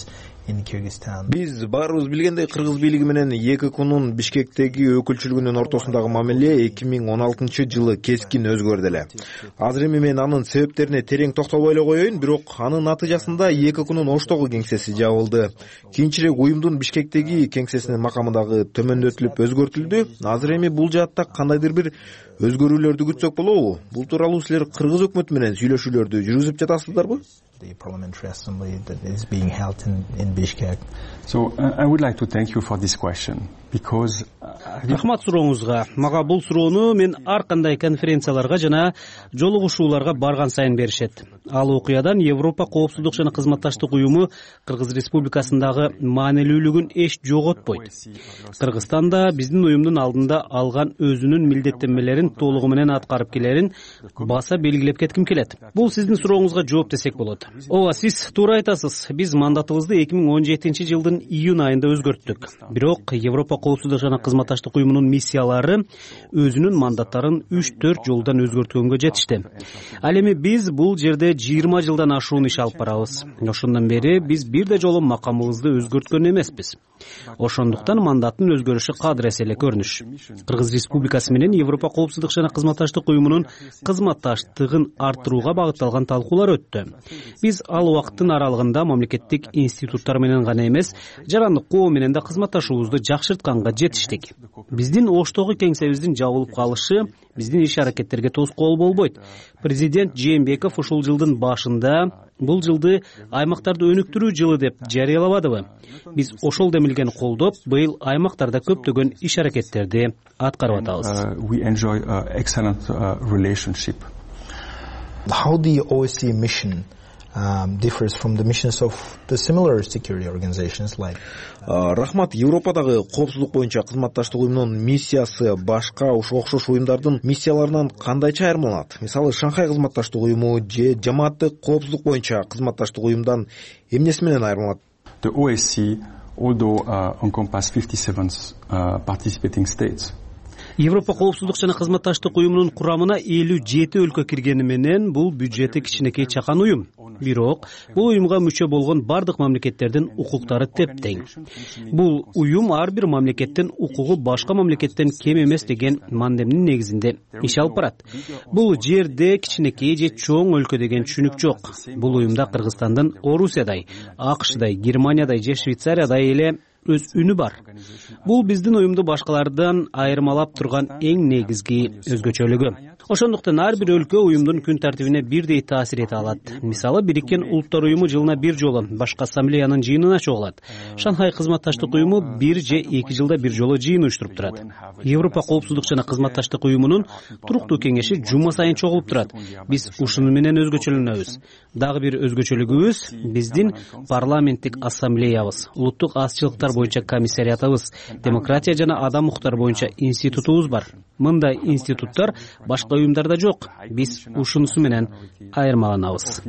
in Kyrgyzstan. Биз баарыбыз билгендей Кыргыз бийлиги менен ЕККнун Бишкектеги өкүлчүлүгүнүн ортосундагы мамиле 2016-жылы кескин өзгөрдү эле. Азыр эми мен анын себептерине терең токтолбой эле коеюн, бирок анын натыйжасында ЕККнун Оштогу кеңсеси жабылды. Кийинчерээк уюмдун Бишкектеги кеңсесинин макамы дагы төмөндөтүлүп өзгөртүлдү. Азыр эми бул жаатта кандайдыр бир өзгөрүүлөрдү күтсөк болобу? Бул тууралуу силер Кыргыз өкмөтү менен сүйлөшүүлөрдү жүргүзүп жатасыздарбы? The parliamentary assembly that is being held in Bishkek. So I would like to thank you for this question because рахмат сурооңузга. Мага бул суроону мен ар кандай конференцияларга жана жолугушууларга барган сайын беришет. Ал окуядан Европа коопсуздук жана кызматташтык уюму Кыргыз Республикасындагы маанилүүлүгүн эч жоготпойт. Кыргызстан да биздин уюмдун алдында алган өзүнүн милдеттенмелерин толугу менен аткарып келерин баса белгилеп кетким келет. Бул сиздин сурооңузга жооп десек болот. Ооба, сиз туура айтасыз. Биз мандатыбызды 2017-жылдын июнь айында өзгөрттүк. Бирок Европа коопсуздук жана кызматташтык уюмунун миссиялары өзүнүн мандаттарын 3-4 жолдон өзгөрткөнгө жетишти. Ал эми биз бул жерде 20 жылдан ашуун иш алып барабыз. Ошондон бери биз бир да жолу макамыбызды өзгөрткөн эмеспиз. Ошондуктан мандаттын өзгөрүшү кадырес эле көрүнүш. Кыргыз Республикасы менен Европа коопсуздук жана кызматташтык уюмунун кызматташтыгын арттырууга багытталган талкуулар өттү. Биз ал убакыттын аралыгында мамлекеттик институттар менен гана эмес, жарандык коом менен да кызматташуубузду жакшыртканга жетиштик. Биздин Оштогу кеңсебиздин жабылып калышы биздин иш аракеттерге тоскоол болбойт. Президент Жээнбеков ушул жылдын башында бул жылды аймактарды өнүктүрүү жылы деп жарыялабадыбы? Биз ошол демилгени колдоп, быйыл аймактарда көптөгөн иш аракеттерди аткарып атабыз. We enjoy an excellent relationship. How the OSCE mission differs from the missions of the similar security organizations like Рахмат, Европадагы коопсуздук боюнча кызматташтык уюмунун миссиясы башка окшош уюмдардын миссияларынан кандайча айырмаланат? Мисалы, Шанхай кызматташтык уюму же жамааттык коопсуздук боюнча кызматташтык уюмдан эмнеси менен айырмаланат? The OSCE, although encompass 57 participating states, Европа коопсуздук жана кызматташтык уюмунун курамына 57 өлкө киргени менен бул бюджети кичинекей чакан уюм. Бирок бул уюмга мүчө болгон бардык мамлекеттердин укуктары тептең. Бул уюм ар бир мамлекеттин укугу башка мамлекеттен кем эмес деген мандемдин негизинде иш алып барат. Бул жерде кичинекей же чоң өлкө деген түшүнүк жок. Бул уюмда Кыргызстандын Орусиядай, АКШдай, Германиядай же Швейцариядай эле өз үнү бар. Бул биздин уюмду башкалардан айырмалап турган эң негизги өзгөчөлүгү. Ошондуктан ар бир өлкө уюмдун күн тартибине бирдей таасир эте алат. Мисалы, Бириккен Улуттар уюму жылына бир жолу башкы ассамблеянын жыйынына чогулат. Шанхай кызматташтык уюму 1 же 2 жылда бир жолу жыйын уюштуруп турат. Европа коопсуздук жана кызматташтык уюмунун туруктуу кеңеши жума сайын чогулуп турат. Биз ушуну менен өзгөчөлөнөбүз. Дагы бир өзгөчөлүгүбүз биздин парламенттик ассамблеябыз, улуттук азчылыктар боюнча комиссариатыбыз, демократия жана адам укуктары боюнча институтубуз бар. Мындай институттар башка уюмдарда жок. Биз ушунусу менен айырмаланабыз.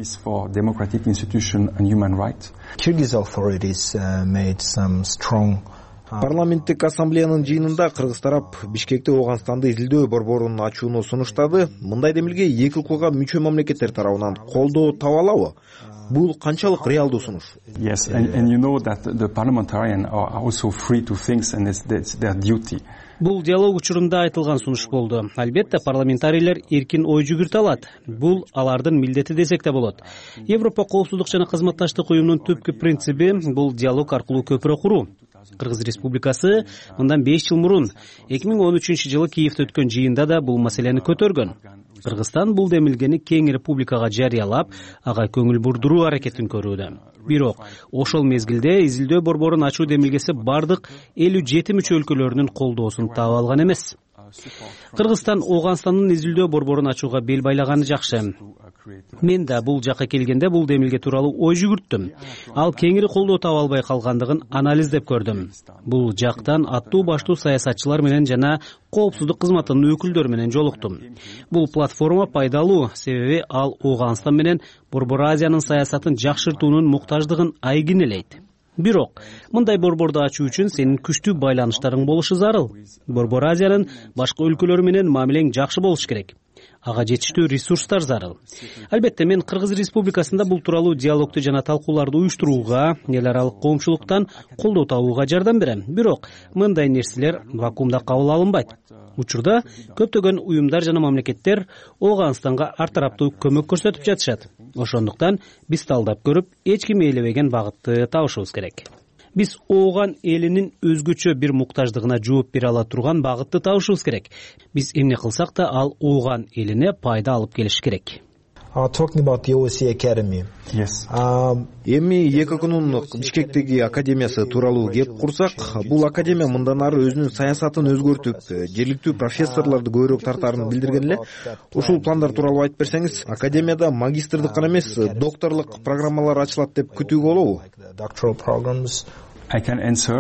Kyrgyz authorities made some strong Парламенттик ассамблеянын жыйынында Кыргыз тарап Бишкекте Ооганстанды изилдөө борборун ачууну сунуштады. Мындай демилге эки укуга мүчө мамлекеттер тарабынан колдоо таба алабы? Бул канчалык реалдуу сунуш? Yes, and you know that the parliamentarians are also free to think and it's their duty. Бул диалог учурунда айтылган сунуш болду. Албетте, парламентарийлер эркин ой жүгүртө алат. Бул алардын милдети десек да болот. Европа коопсуздук жана кызматташтык уюмунун түпкү принциби бул диалог аркылуу көпүрө куруу. Кыргыз Республикасы мындан 5 жыл мурун 2013-жылы Киевде өткөн жыйында да бул маселени көтөргөн. Кыргызстан бул демилгени кең республикага жарыялап, ага көңүл бурдуруу аракетин көрүүдө. Бирок ошол мезгилде изилдөө борборун ачуу демилгеси бардык 57 мүчө өлкөлөрүнүн колдоосун таап алган эмес. Кыргызстан Ооганстандын изилдөө борборун ачууга бел байлаганы жакшы. Мен да бул жакка келгенде бул демилге тууралуу ой жүгүрттүм. Ал кеңири колдоо таба албай калгандыгын анализдеп көрдүм. Бул жактан аттуу баштуу саясатчылар менен жана коопсуздук кызматынын өкүлдөрү менен жолуктум. Бул платформа пайдалуу, себеби ал Ооганстан менен Борбор Азиянын саясатын жакшыртуунун муктаждыгын айгинелейт. Бирок мындай борборду ачуу үчүн сенин күчтүү байланыштарың болушу зарыл. Борбор Азиянын башка өлкөлөрү менен мамилең жакшы болуш керек. ага жетиштүү ресурстар зарыл. Албетте мен Кыргыз Республикасында бул тууралуу диалогду жана талкууларды уюштурууга, эл аралык коомчулуктан колдоо табууга жардам берем. Бирок мындай нерселер вакуумда кабыл алынбайт. Учурда көптөгөн уюмдар жана мамлекеттер Ооганстанга ар тараптуу көмөк көрсөтүп жатышат. Ошондуктан биз талдап көрүп, эч ким ээлебеген багытты табышыбыз керек. Биз Ооган элинин өзгөчө бир муктаждыгына жооп бере ала турган багытты табышыбыз керек. Биз эмне кылсак да ал Ооган элине пайда алып келиш керек. Talking about the OSCE Academy. Yes. Эми эки күнүн Бишкектеги академиясы тууралуу кеп курсак, бул академия мындан ары өзүнүн саясатын өзгөртүп, жергиликтүү профессорлорду көбүрөөк тартаарын билдирген эле. Ушул пландар тууралуу айтып берсеңиз, академияда магистрдык гана эмес, докторлук программалар ачылат деп күтүүгө болобу? Doctoral programs. I can answer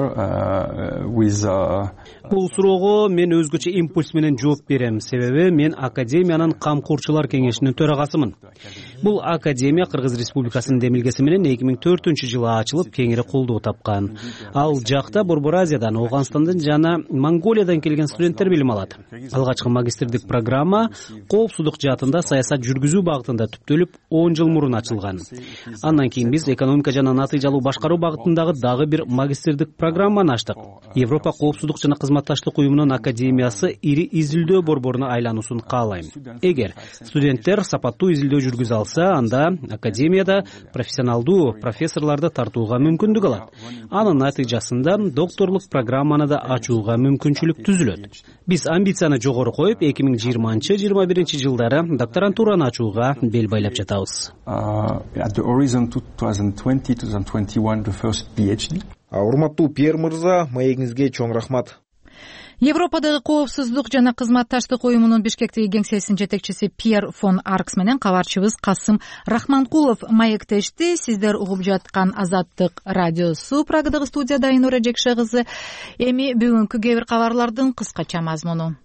with Бул суроого мен өзгөчө импульс менен жооп берем, себеби мен академиянын камкорчулар кеңешинин төрагасымын. Бул академия Кыргыз Республикасынын демилгеси менен 2004-жылы ачылып, кеңири колдоо тапкан. Ал жакта Борбор Азиядан, Ооганстандан жана Монголиядан келген студенттер билим алат. Алгачкы магистрдик программа коопсуздук жаатында саясат жүргүзүү багытында түптөлүп 10 жыл мурун ачылган. Андан кийин биз экономика жана натыйжалуу башкаруу багытындагы дагы бир магистрдик программаны ачтык. Европа коопсуздук жана кызматташтык уюмунун академиясы ири изилдөө борборуна айлануусун каалайм. Эгер студенттер сапаттуу изилдөө жүргүзө алса, анда академияда профессионалдуу профессорлорду тартууга мүмкүндүк алат. Анын натыйжасында докторлук программаны да ачууга мүмкүнчүлүк түзүлөт. Биз амбицияны жогору коюп, 2020-21 жылдары докторантураны ачууга бел байлап жатабыз. At the horizon 2020-2021 the first PhD. Урматтуу Пьер мырза, маегиңизге чоң рахмат. Европадагы коопсуздук жана кызматташтык уюмунун Бишкектеги кеңсесинин жетекчиси Пьер фон Аркс менен кабарчыбыз Касым Рахманкулов маектешти. Сиздер угуп жаткан Азаттык радиосу. Прагадагы студияда Айнура Жекше кызы. Эми бүгүнкү кээ бир кабарлардын кыскача мазмуну.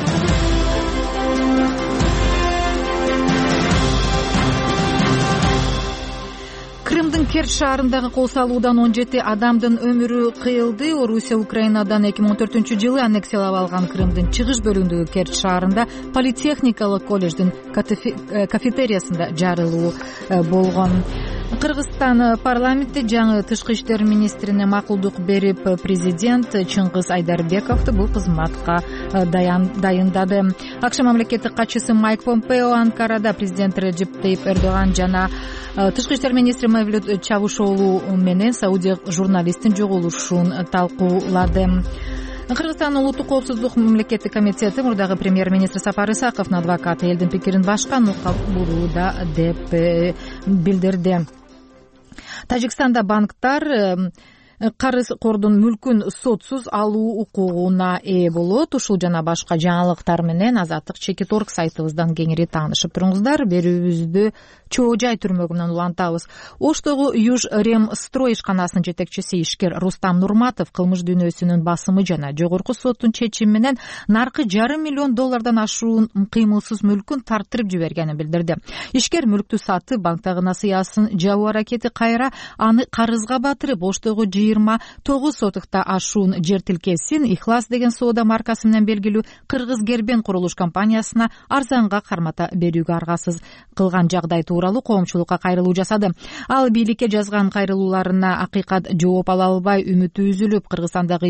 Крымдын Керчь шаарындагы кол салуудан 17 адамдын өмүрү кыйылды. Орусия Украинадан 2014-жылы аннексиялап алган Крымдын чыгыш бөлүгүндөгү Керчь шаарында политехникалык колледждин кафетериясында жарылуу болгон. Кыргызстан парламенти жаңы тышкы иштер министрине макулдук берип, президент Чыңгыз Айдарбековду бул кызматка дайындады. АКШ мамлекеттик катчысы Майк Помпео Анкарада президент Реджеп Тайип Эрдоган жана тышкы иштер министри Мевлют Чавушоглу менен Саудия журналисттин жоголушун талкуулады. Кыргызстан улуттук коопсуздук мамлекеттик комитети мурдагы премьер-министр Сапар Исаковдун адвокаты элдин пикирин башкан кабылууда деп билдирди. Тажикстанда банктар карыз кордун мүлкүн сотсуз алуу укугуна ээ болот. Ушул жана башка жаңылыктар менен Азаттык Чекиторг сайтыбыздан кеңири таанышып туруңуздар. Берүүбүздү Чоо Жай түрмөгүнөн улантабыз. Оштогу Юж Ремстрой ишканасынын жетекчиси ишкер Рустам Нурматов кылмыш дүйнөсүнүн басымы жана жогорку соттун чечими менен наркы $500 миллион ашуун кыймылсыз мүлкүн тартырып жибергенин билдирди. Ишкер мүлктү сатып, банктагы насыясын жабуу аракети кайра аны карызга батырып, Оштогу 29 сотукта ашуун жер тилкесин Ихлас деген соода маркасы менен белгилүү Кыргыз Гербен курулуш компаниясына арзанга кармата берүүгө аргасыз кылган жагдай тууралуу коомчулукка кайрылуу жасады. Ал бийликке жазган кайрылууларына акыйкат жооп ала албай, үмүтү үзүлүп, Кыргызстандагы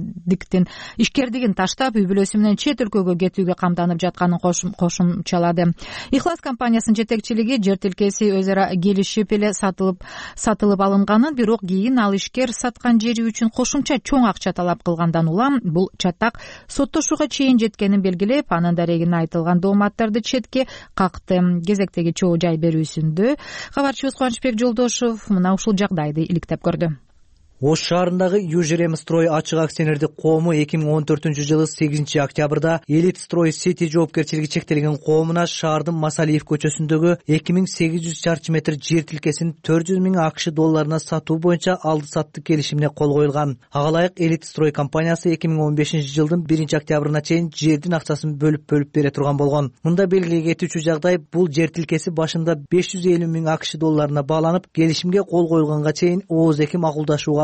ишкердигин таштап, үй бүлөсү менен чет өлкөгө кетүүгө камданып жатканын кошумчалады. Ихлас компаниясынын жетекчилиги жер тилкеси өз ара келишип эле сатылып алынганын, бирок кийин ал ишкер саткан жери үчүн кошумча чоң акча талап кылгандан улам бул чатак соттошууга чейин жеткенин белгилеп, анын дарегине айтылган дооматтарды четке какты. Кезектеги Чоо Жай берүүсүндө кабарчыбыз Кубанычбек Жолдошов мына ушул жагдайды иликтеп көрдү. Ош шаарындагы Южремстрой ачык акционердик коому 2014-жылы 8-октябрда Элит Строй Сити жоопкерчилиги чектелген коомуна шаардын Масалиев көчөсүндөгү 2800 чарчы метр жер тилкесин $400,000 сатуу боюнча алды-сатты келишимине кол коюлган. Ага ылайык Элит Строй компаниясы 2015-жылдын 1-октябрына чейин жердин акчасын бөлүп бере турган болгон. Мында белгилей кетүүчү жагдай, бул жер тилкеси башында $550,000 бааланып, келишимге кол коюлганга чейин ооз эки макулдашууга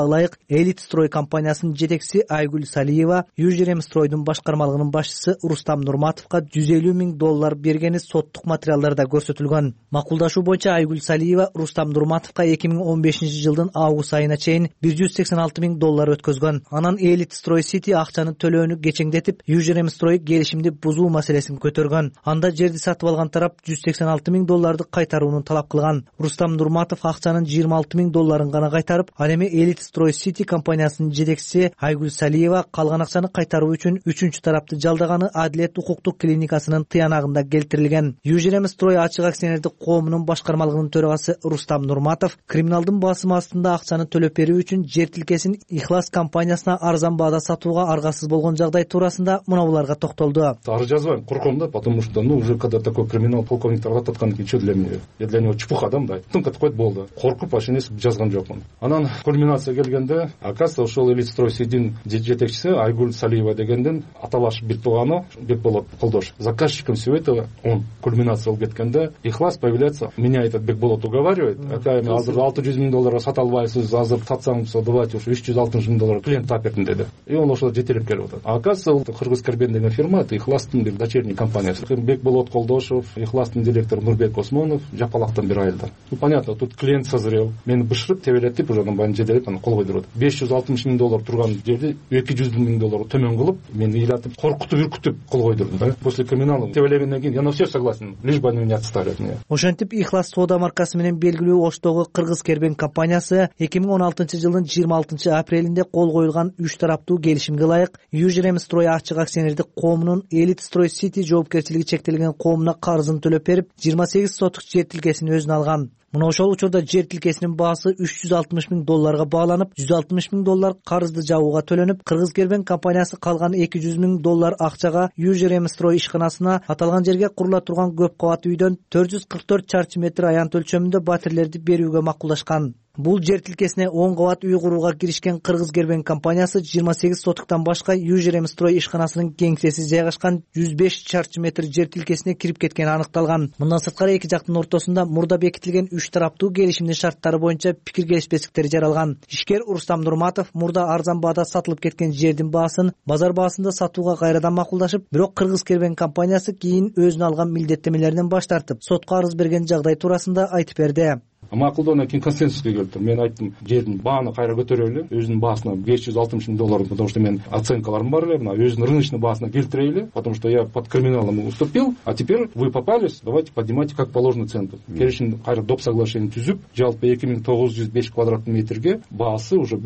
ылайык Элитстрой компаниясынын жетекчиси Айгүл Салиева Южремстройдун башкармалыгынын башчысы Рустам Нурматовго $150,000 бергени соттук материалдарда көрсөтүлгөн. Макулдашуу боюнча Айгүл Салиева Рустам Нурматовго 2015-жылдын август айына чейин $186,000 өткөзгөн. Анан Элитстрой Сити акчаны төлөөнү кечеңдетип, Южремстрой келишимди бузуу маселесин көтөргөн. Анда жерди сатып алган тарап $186,000 кайтарууну талап кылган. Рустам Нурматов акчанын $26,000 гана кайтарып, ал эми Элитстрой Сити компаниясынын жетекчиси Айгүл Салиева калган акчаны кайтаруу үчүн үчүнчү тарапты жалдаганы Адилет укуктук клиникасынын тыянагында келтирилген. Южремстрой ачык акционердик коомунун башкармалыгынын төрагасы Рустам Нурматов криминалдын басымы астында акчаны төлөп берүү үчүн жер тилкесин Ихлас компаниясына арзан баада сатууга аргасыз болгон жагдай туурасында мынабуларга токтолду. Арыз жазбайм, корком да, потому что уже когда такой криминал полковниктер ататкан кийин что для меня? Я для него чепуха да, тынкытып койт болду. Коркуп ашенес жазган жокмун. Анан кульминация келгенде, оказывается, ошол Элитстрой Ситинин жетекчиси Айгүл Салиева дегенден аталаш бир тууганы Бекболот Колдош. Заказчиком всего этого он кульминация болуп кеткенде, Ихлас появляется, меня этот Бекболот уговаривает, эми азыр $600,000 сата албайсыз, азыр сатсаңыз давайте уж $360,000 клиент тапердим деди. И он ошол жетелеп келип атат. А оказывается, Кыргыз Карбен деген фирма, это Ихластын бир дочерний компаниясы. Бекболот Колдошов, Ихластын директору Нурбек Осмонов, жапалактан бир айылдан. Ну понятно, тут клиент созрел. Мени бышырып, тебелетип, уже анан баарын жетелеп, анан кол койдуруп атат. $560,000 турган жерди $200,000 төмөн кылып, мени ыйлатып, коркутуп, үркүтүп кол койдурду да. После криминала тебелегенден кийин я на все согласен, лишь бы они меня отставят мне. Ошентип Ихлас соода маркасы менен белгилүү Оштогу Кыргыз Кербен компаниясы 2016-жылдын 26-апрелинде кол коюлган 3 тараптуу келишимге ылайык Южремстрой ачык акционердик коомунун Элитстрой Сити жоопкерчилиги чектелген коомуна карызын төлөп берип, 28 сотук жер тилкесин өзүнө алган. Мына ошол учурда жер тилкесинин баасы $360,000 бааланып, $160,000 карызды жабууга төлөнүп, Кыргыз Кербен компаниясы калган $200,000 акчага Южремстрой ишканасына аталган жерге курула турган көп кабаттуу үйдөн 444 чарчы метр аянт өлчөмүндө батирлерди берүүгө макулдашкан. Бул жер тилкесине 10 кабат үй курууга киришкен Кыргыз Кербен компаниясы 28 сотуктан башка Южремстрой ишканасынын кеңсеси жайгашкан 105 чарчы метр жер тилкесине кирип кеткени аныкталган. Мындан сырткары эки жактын ортосунда мурда бекитилген 3 тараптуу келишимдин шарттары боюнча пикир келишпестиктер жаралган. Ишкер Рустам Нурматов мурда арзан баада сатылып кеткен жердин баасын базар баасында сатууга кайрадан макулдашып, бирок Кыргыз Кербен компаниясы кийин өзүнө алган милдеттемелеринен баш тартып, сотко арыз берген жагдай туурасында айтып берди. Макулдоонан кийин консенсуске келиптир. Мен айттым, жердин бааны кайра көтөрөлү, өзүнүн баасына $560,000, потому что мен оценкаларым бар эле, мына өзүнүн рыночный баасына келтирейли, потому что я под криминалом уступил, а теперь вы попались, давайте поднимайте как положено цену. Келишим кайра доп соглашение түзүп, жалпы 2905 квадрат метрге баасы уже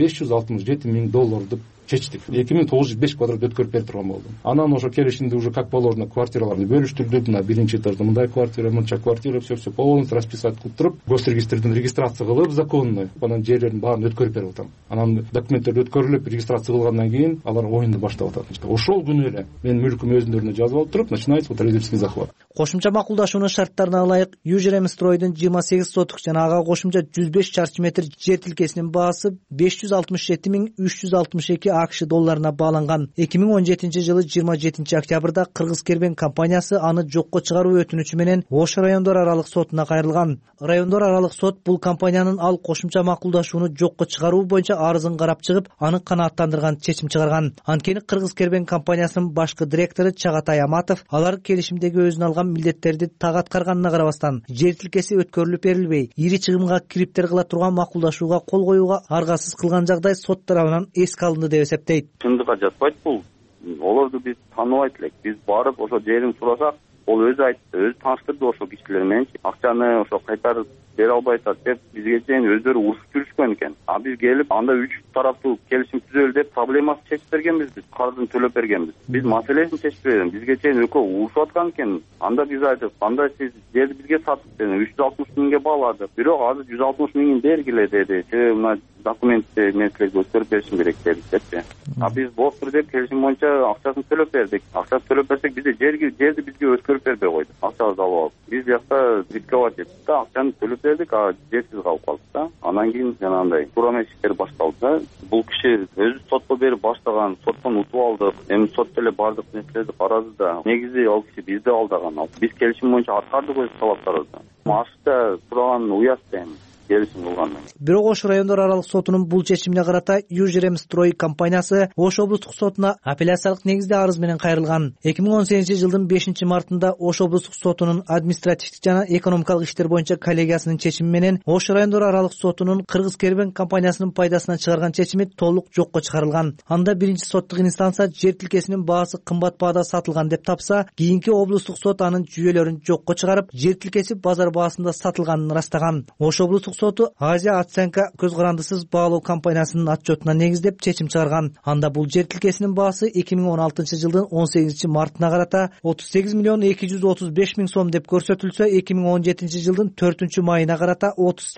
$567,000 деп чечтик. 2905 квадрат өткөрүп берип турган болду. Анан ошо келишимде уже как положено квартираларды бөлүштүрдүк, мына биринчи этажда мындай квартира, мынча квартира, все полностью расписать кылып туруп, госрегистрден регистрация кылып законно, анан жерлердин баарын өткөрүп берип атам. Анан документтерди өткөрүлүп, регистрация кылгандан кийин алар оюнду баштап атат. Ошол күнү эле менин мүлкүм өзүндөрүнө жазып алып туруп, начинается вот родительский захват. Кошумча макулдашуунун шарттарына ылайык Южремстройдун 28 сотук жана ага кошумча 105 чарчы метр жер тилкесинин баасы $567,362 АКШ долларына бааланган. 2017-жылы 27 октябрда Кыргыз Кербен компаниясы аны жокко чыгаруу өтүнүчү менен Ош райондор аралык сотуна кайрылган. Райондор аралык сот бул компаниянын ал кошумча макулдашууну жокко чыгаруу боюнча арызын карап чыгып, аны канааттандырган чечим чыгарган. Анткени Кыргыз Кербен компаниясынын башкы директору Чагатай Аматов алар келишимдеги өзүнө алган милдеттерди так аткарганына карабастан, жер тилкеси өткөрүлүп берилбей, ири чыгымга кириптер кыла турган макулдашууга кол коюуга аргасыз кылган жагдай сот тарабынан эске алынды деп эсептейт. Чындыкка жатпайт бул. Олорду биз тааныбайт элек. Биз барып ошо жерин сурасак, ол өзү айтты, өзү тааныштырды ошол кишилер менен. Акчаны ошо кайтарып бере албай атат деп бизге чейин өздөрү урушуп жүрүшкөн экен. А биз келип анда 3 тараптуу келишим түзөлү деп проблемасын чечип бергенбиз, биз карызын төлөп бергенбиз. Биз маселесин чечип бергенбиз. Бизге чейин экөө урушуп аткан экен. Анда биз айттык, анда сиз жерди бизге сатып бериңиз, $360,000 бааладык. Бирок азыр $160,000 бергиле деди. Мына документти мен силерге өткөрүп беришим керек депти. А биз болуптур деп келишим боюнча акчасын төлөп бердик. Акчасын төлөп берсек бизде жерди бизге өткөрүп бербей койду. Акчабызды алып алып. Биз жакта рисковать эттик да, акчаны төлөп бердик, а жерсиз калып калдык да. Анан кийин жанагындай туура эмес иштер башталды да. Бул киши өзү сотко берип баштаган, соттон утуп алдык. Эми сот деле бардык нерселерди карады да. Негизи ал киши бизди алдаган. Биз келишим боюнча аткардык өз талаптарыбызды. Ашыкта турган уят эми. келишим кылган. Бирок Ош райондор аралык сотунун бул чечимине карата Южремстрой компаниясы Ош облустук сотуна апелляциялык негизде арыз менен кайрылган. 2018-жылдын 5-мартында Ош облустук сотунун административдик жана экономикалык иштер боюнча коллегиясынын чечими менен Ош райондор аралык сотунун Кыргыз Кербен компаниясынын пайдасына чыгарган чечими толук жокко чыгарылган. Анда биринчи соттук инстанция жер тилкесинин баасы кымбат баада сатылган деп тапса, кийинки облустук сот анын жүйөлөрүн жокко чыгарып, жер тилкеси базар баасында сатылганын ырастаган. Ош облустук соту Азия оценка көз карандысыз баалоо компаниясынын отчетуна негиздеп чечим чыгарган. Анда бул жер тилкесинин баасы 2016-жылдын 18-мартына карата 38.235.000 сом деп көрсөтүлсө, 2017-жылдын 4-майына карата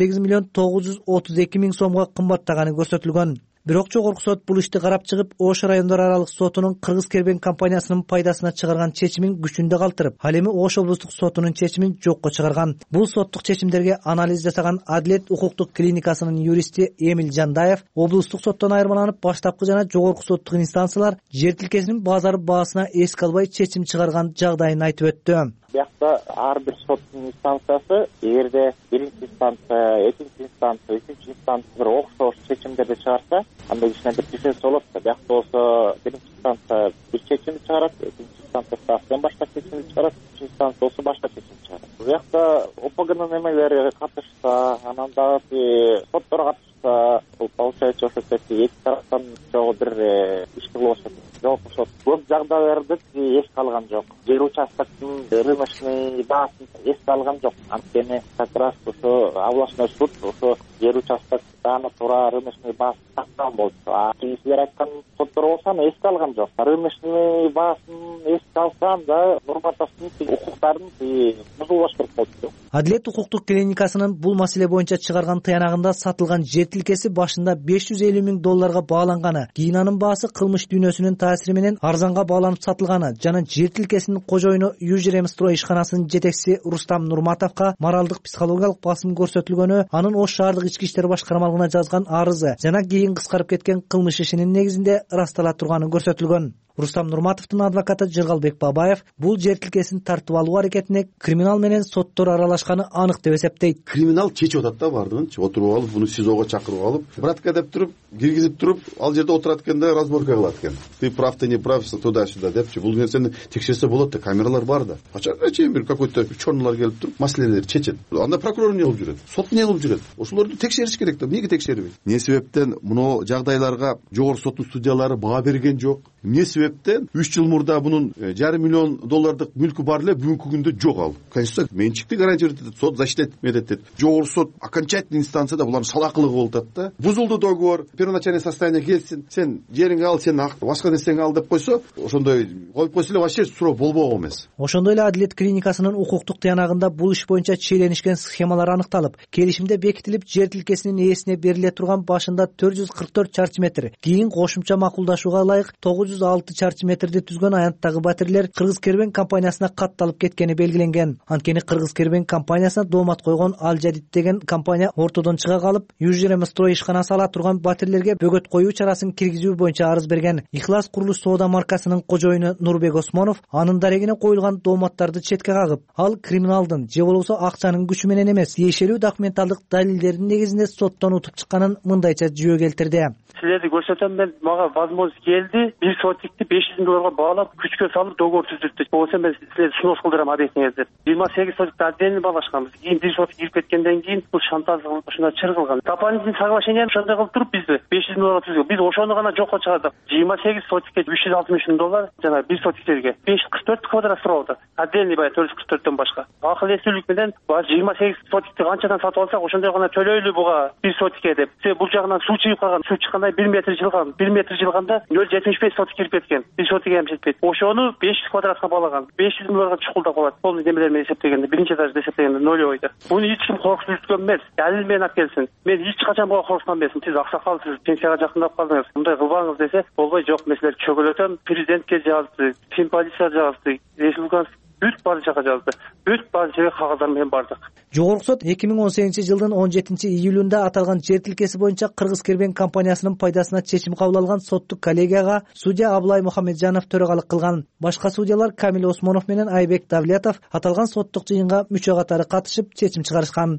38.932.000 сомго кымбаттаганы көрсөтүлгөн. Бирок жогорку сот бул ишти карап чыгып, Ош райондор аралык сотунун Кыргыз Кербен компаниясынын пайдасына чыгарган чечимин күчүндө калтырып, ал эми Ош облустук сотунун чечимин жокко чыгарган. Бул соттук чечимдерге анализ жасаган Адилет укуктук клиникасынын юристи Эмил Жандаев облустук соттон айырмаланып, баштапкы жана жогорку соттук инстанциялар жер тилкесинин базар баасына эске албай чечим чыгарган жагдайын айтып өттү. Биякта ар бир соттун инстанциясы, эгерде биринчи инстанция, экинчи инстанция, үчүнчү инстанция бир окшош чечимдерди чыгарса, анда кичине бир дифференс болот да. Биякта болсо биринчи инстанция бир чечим чыгарат, экинчи инстанция саптан башка чечим чыгарат, үчүнчү инстанция болсо башка чечим чыгарат. Биякта ОПГнын эмелери катышса, анан дагы соттор катышса, бул получается ошо эки тараптан жогу бир иш кылып атат. Жогорку сот көп жагдайларды эске алган жок. Жер участоктун рыночный баасын эске алган жок. Анткени как раз ошо областной суд ошо жер участоктан туура рыночный баасы тактаган болчу. А силер айткан соттор болсо аны эске алган жок. Рыночный баасын эске алса анда Нурматовдун укуктарын бузулбаш керек болчу. Адилет укуктук клиникасынын бул маселе боюнча чыгарган таянагында сатылган жер тилкеси башында $550,000 бааланганы, кийин анын баасы кылмыш дүйнөсүнүн таасири менен арзанга бааланып сатылганы жана жер тилкесинин кожоюну Южремстрой ишканасынын жетекчиси Рустам Нурматовго моралдык психологиялык басым көрсөтүлгөнү, анын Ош шаардык ички иштер башкармалыгына жазган арызы жана кийин кыскарып кеткен кылмыш ишинин негизинде ырастала турганы көрсөтүлгөн. Рустам Нурматовдун адвокаты Жыргалбек Бабаев бул жер тилкесин тартып алуу аракетине криминал менен соттор аралашканы анык деп эсептейт. Криминал чечип атат да бардыгынчы, отуруп алып, буну СИЗОго чакырып алып, братка деп туруп, киргизип туруп, ал жерде отурат экенде разборка кылат экен. Ты прав, ты не прав, туда-сюда депчи. Бул нерсени текшерсе болот да, камералар бар да. Ачарга чейин бир какой-то чорнолор келип туруп, маселелерди чечет. Анда прокурор эмне кылып жүрөт? Сот эмне кылып жүрөт? Ошолорду текшериш керек да. Эмнеге текшербейт? Эмне себептен муну жагдайларга жогорку соттун судьялары баа берген жок? Эмне себептен 3 жыл мурда бунун $500 миллион мүлкү бар эле, бүгүнкү күндө жок ал. Конституция менчикти гарантия берет, сот защита этет. Жогорку сот окончательный инстанцияда булардын салакылыгы болуп атат да. Бузулду договор, первоначальное состояние келсин, сен жериңди ал, сен башка нерсеңи ал деп койсо, ошондой коюп койсо эле вообще суроо болбок эмес. Ошондой эле Адилет клиникасынын укуктук таянагында бул иш боюнча чиеленишкен схемалар аныкталып, келишимде бекитилип, жер тилкесинин ээсине бериле турган башында 444 чарчы метр, кийин кошумча макулдашууга ылайык 906 чарчы метрди түзгөн аянттагы батирлер Кыргыз Кербен компаниясына катталып кеткени белгиленген. Анткени Кыргыз Кербен компаниясына доомат койгон Ал Жадид деген компания ортодон чыга калып, Южремстрой ишканасы ала турган батирлерге бөгөт коюу чарасын киргизүү боюнча арыз берген. Ихлас курулуш соода маркасынын кожоюну Нурбек Осмонов анын дарегине коюлган дооматтарды четке кагып, ал криминалдын же болбосо акчанын күчү менен эмес, тиешелүү документалдык далилдердин негизинде соттон утуп чыкканын мындайча жүйө келтирди. Силерди көрсөтөм, мен мага возможность келди, бир сотикти $500 баалап, күчкө салып договор түздүрдү. Болсо мен силерди сунуш кылдырам адетиңизди. 28 сотикти отдельно баалашканбыз. Кийин бир сотик кирип кеткенден кийин бул шантаж кылып ушундай чыргылган. Дополнительный соглашение ошондой кылып туруп бизди $500 түзгөн. Биз ошону гана жокко чыгардык. 28 сотикке $360,000, жана бир сотиктерге 544 квадрат суроодо. Отдельный бая 444дөн башка. Акыл эстүүлүк менен 28 сотикти канчадан сатып алсак, ошондой гана төлөйлү буга бир сотикке деп. Бул жагынан суу чыгып калган, суу чыккандай 1 метр жылган. 1 метр жылганда 0,75 сотик кирип кеткен. Бир сотик эми жетпейт. Ошону 500 квадратка баалаган. $500 чукулдап калат. Полный немелер менен эсептегенде, биринчи этажды эсептегенде нолевойду. Буну эч ким коркутуп жүргөн эмес. Далил менен алып келсин. Мен эч качан буга коркуткан эмесмин. Сиз аксакал, сиз пенсияга жакындап калдыңыз. Мындай кылбаңыз десе, болбой, жок, мен силерди чөгөлөтөм. Президентке жазды, Фин полиция жазды, республиканын бүт баары жака жазды. Бүт баары жерге кагаздар менен бардык. Жогорку сот 2018-жылдын 17-июлунда аталган жер тилкеси боюнча Кыргыз Кербен компаниясынын пайдасына чечим кабыл алган соттук коллегияга судья Аблай Мухаммеджанов төрагалык кылган. Башка судьялар Камил Осмонов менен Айбек Давлетов аталган соттук жыйынга мүчө катары катышып чечим чыгарышкан.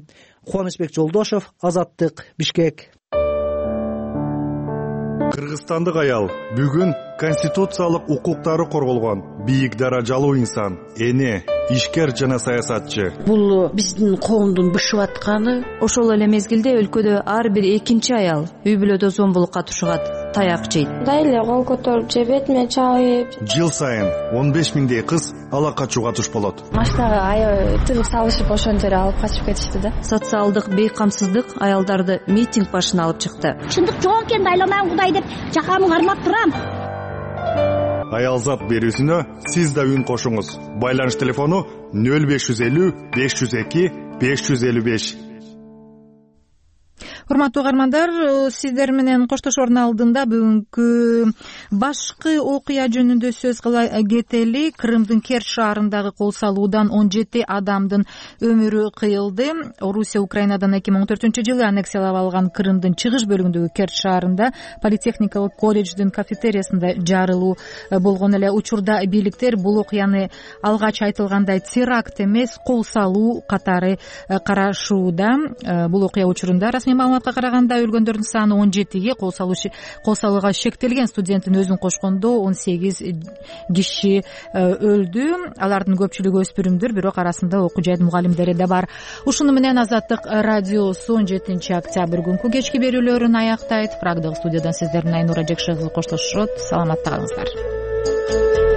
Кубанычбек Жолдошев, Азаттык, Бишкек. Кыргызстандык аял бүгүн конституциялык укуктары корголгон бийик даражалуу инсан, эне, ишкер жана саясатчы. Бул биздин коомдун бышып атканы. Ошол эле мезгилде өлкөдө ар бир экинчи аял үй бүлөдө зомбулукка тушугат, таяк жейт. Мындай эле кол көтөрүп же бетиме чалып. Жыл сайын 15 миңдей кыз ала качууга туш болот. Машинага тыгып салышып ошентип алып качып кетишти да. Социалдык бейкамсыздык аялдарды митинг башына алып чыкты. Чындык жок экен, айламан Кудай деп жакамы кармап турам. Аялзат берүүсүнө сиз да үн кошуңуз. Байланыш телефону 0550 502 555. Урматтуу угармандар, сиздер менен коштошоордун алдында бүгүнкү башкы окуя жөнүндө сөз кыла кетели. Крымдын Керчь шаарындагы кол салуудан 17 адамдын өмүрү кыйылды. Орусия Украинадан 2014-жылы аннексиялап алган Крымдын чыгыш бөлүгүндөгү Керчь шаарында политехникалык колледждин кафетериясында жарылуу болгон эле. Учурда бийликтер бул окуяны алгач айтылгандай теракт эмес, кол салуу катары карашууда. Бул окуя учурунда расмий маалыматка караганда өлгөндөрдүн саны 17ге, кол салууга шектелген студенттин өзүн кошкондо 18 киши өлдү. Алардын көпчүлүгү өспүрүмдөр, бирок арасында окуу жайд мугалимдери да бар. Ушуну менен Азаттык радиосу 17 октябрь күнкү кечки берүүлөрүн аяктайт. Прагдагы студиядан сиздердин Айнура Жекшекызы коштошот. Саламатта калыңыздар.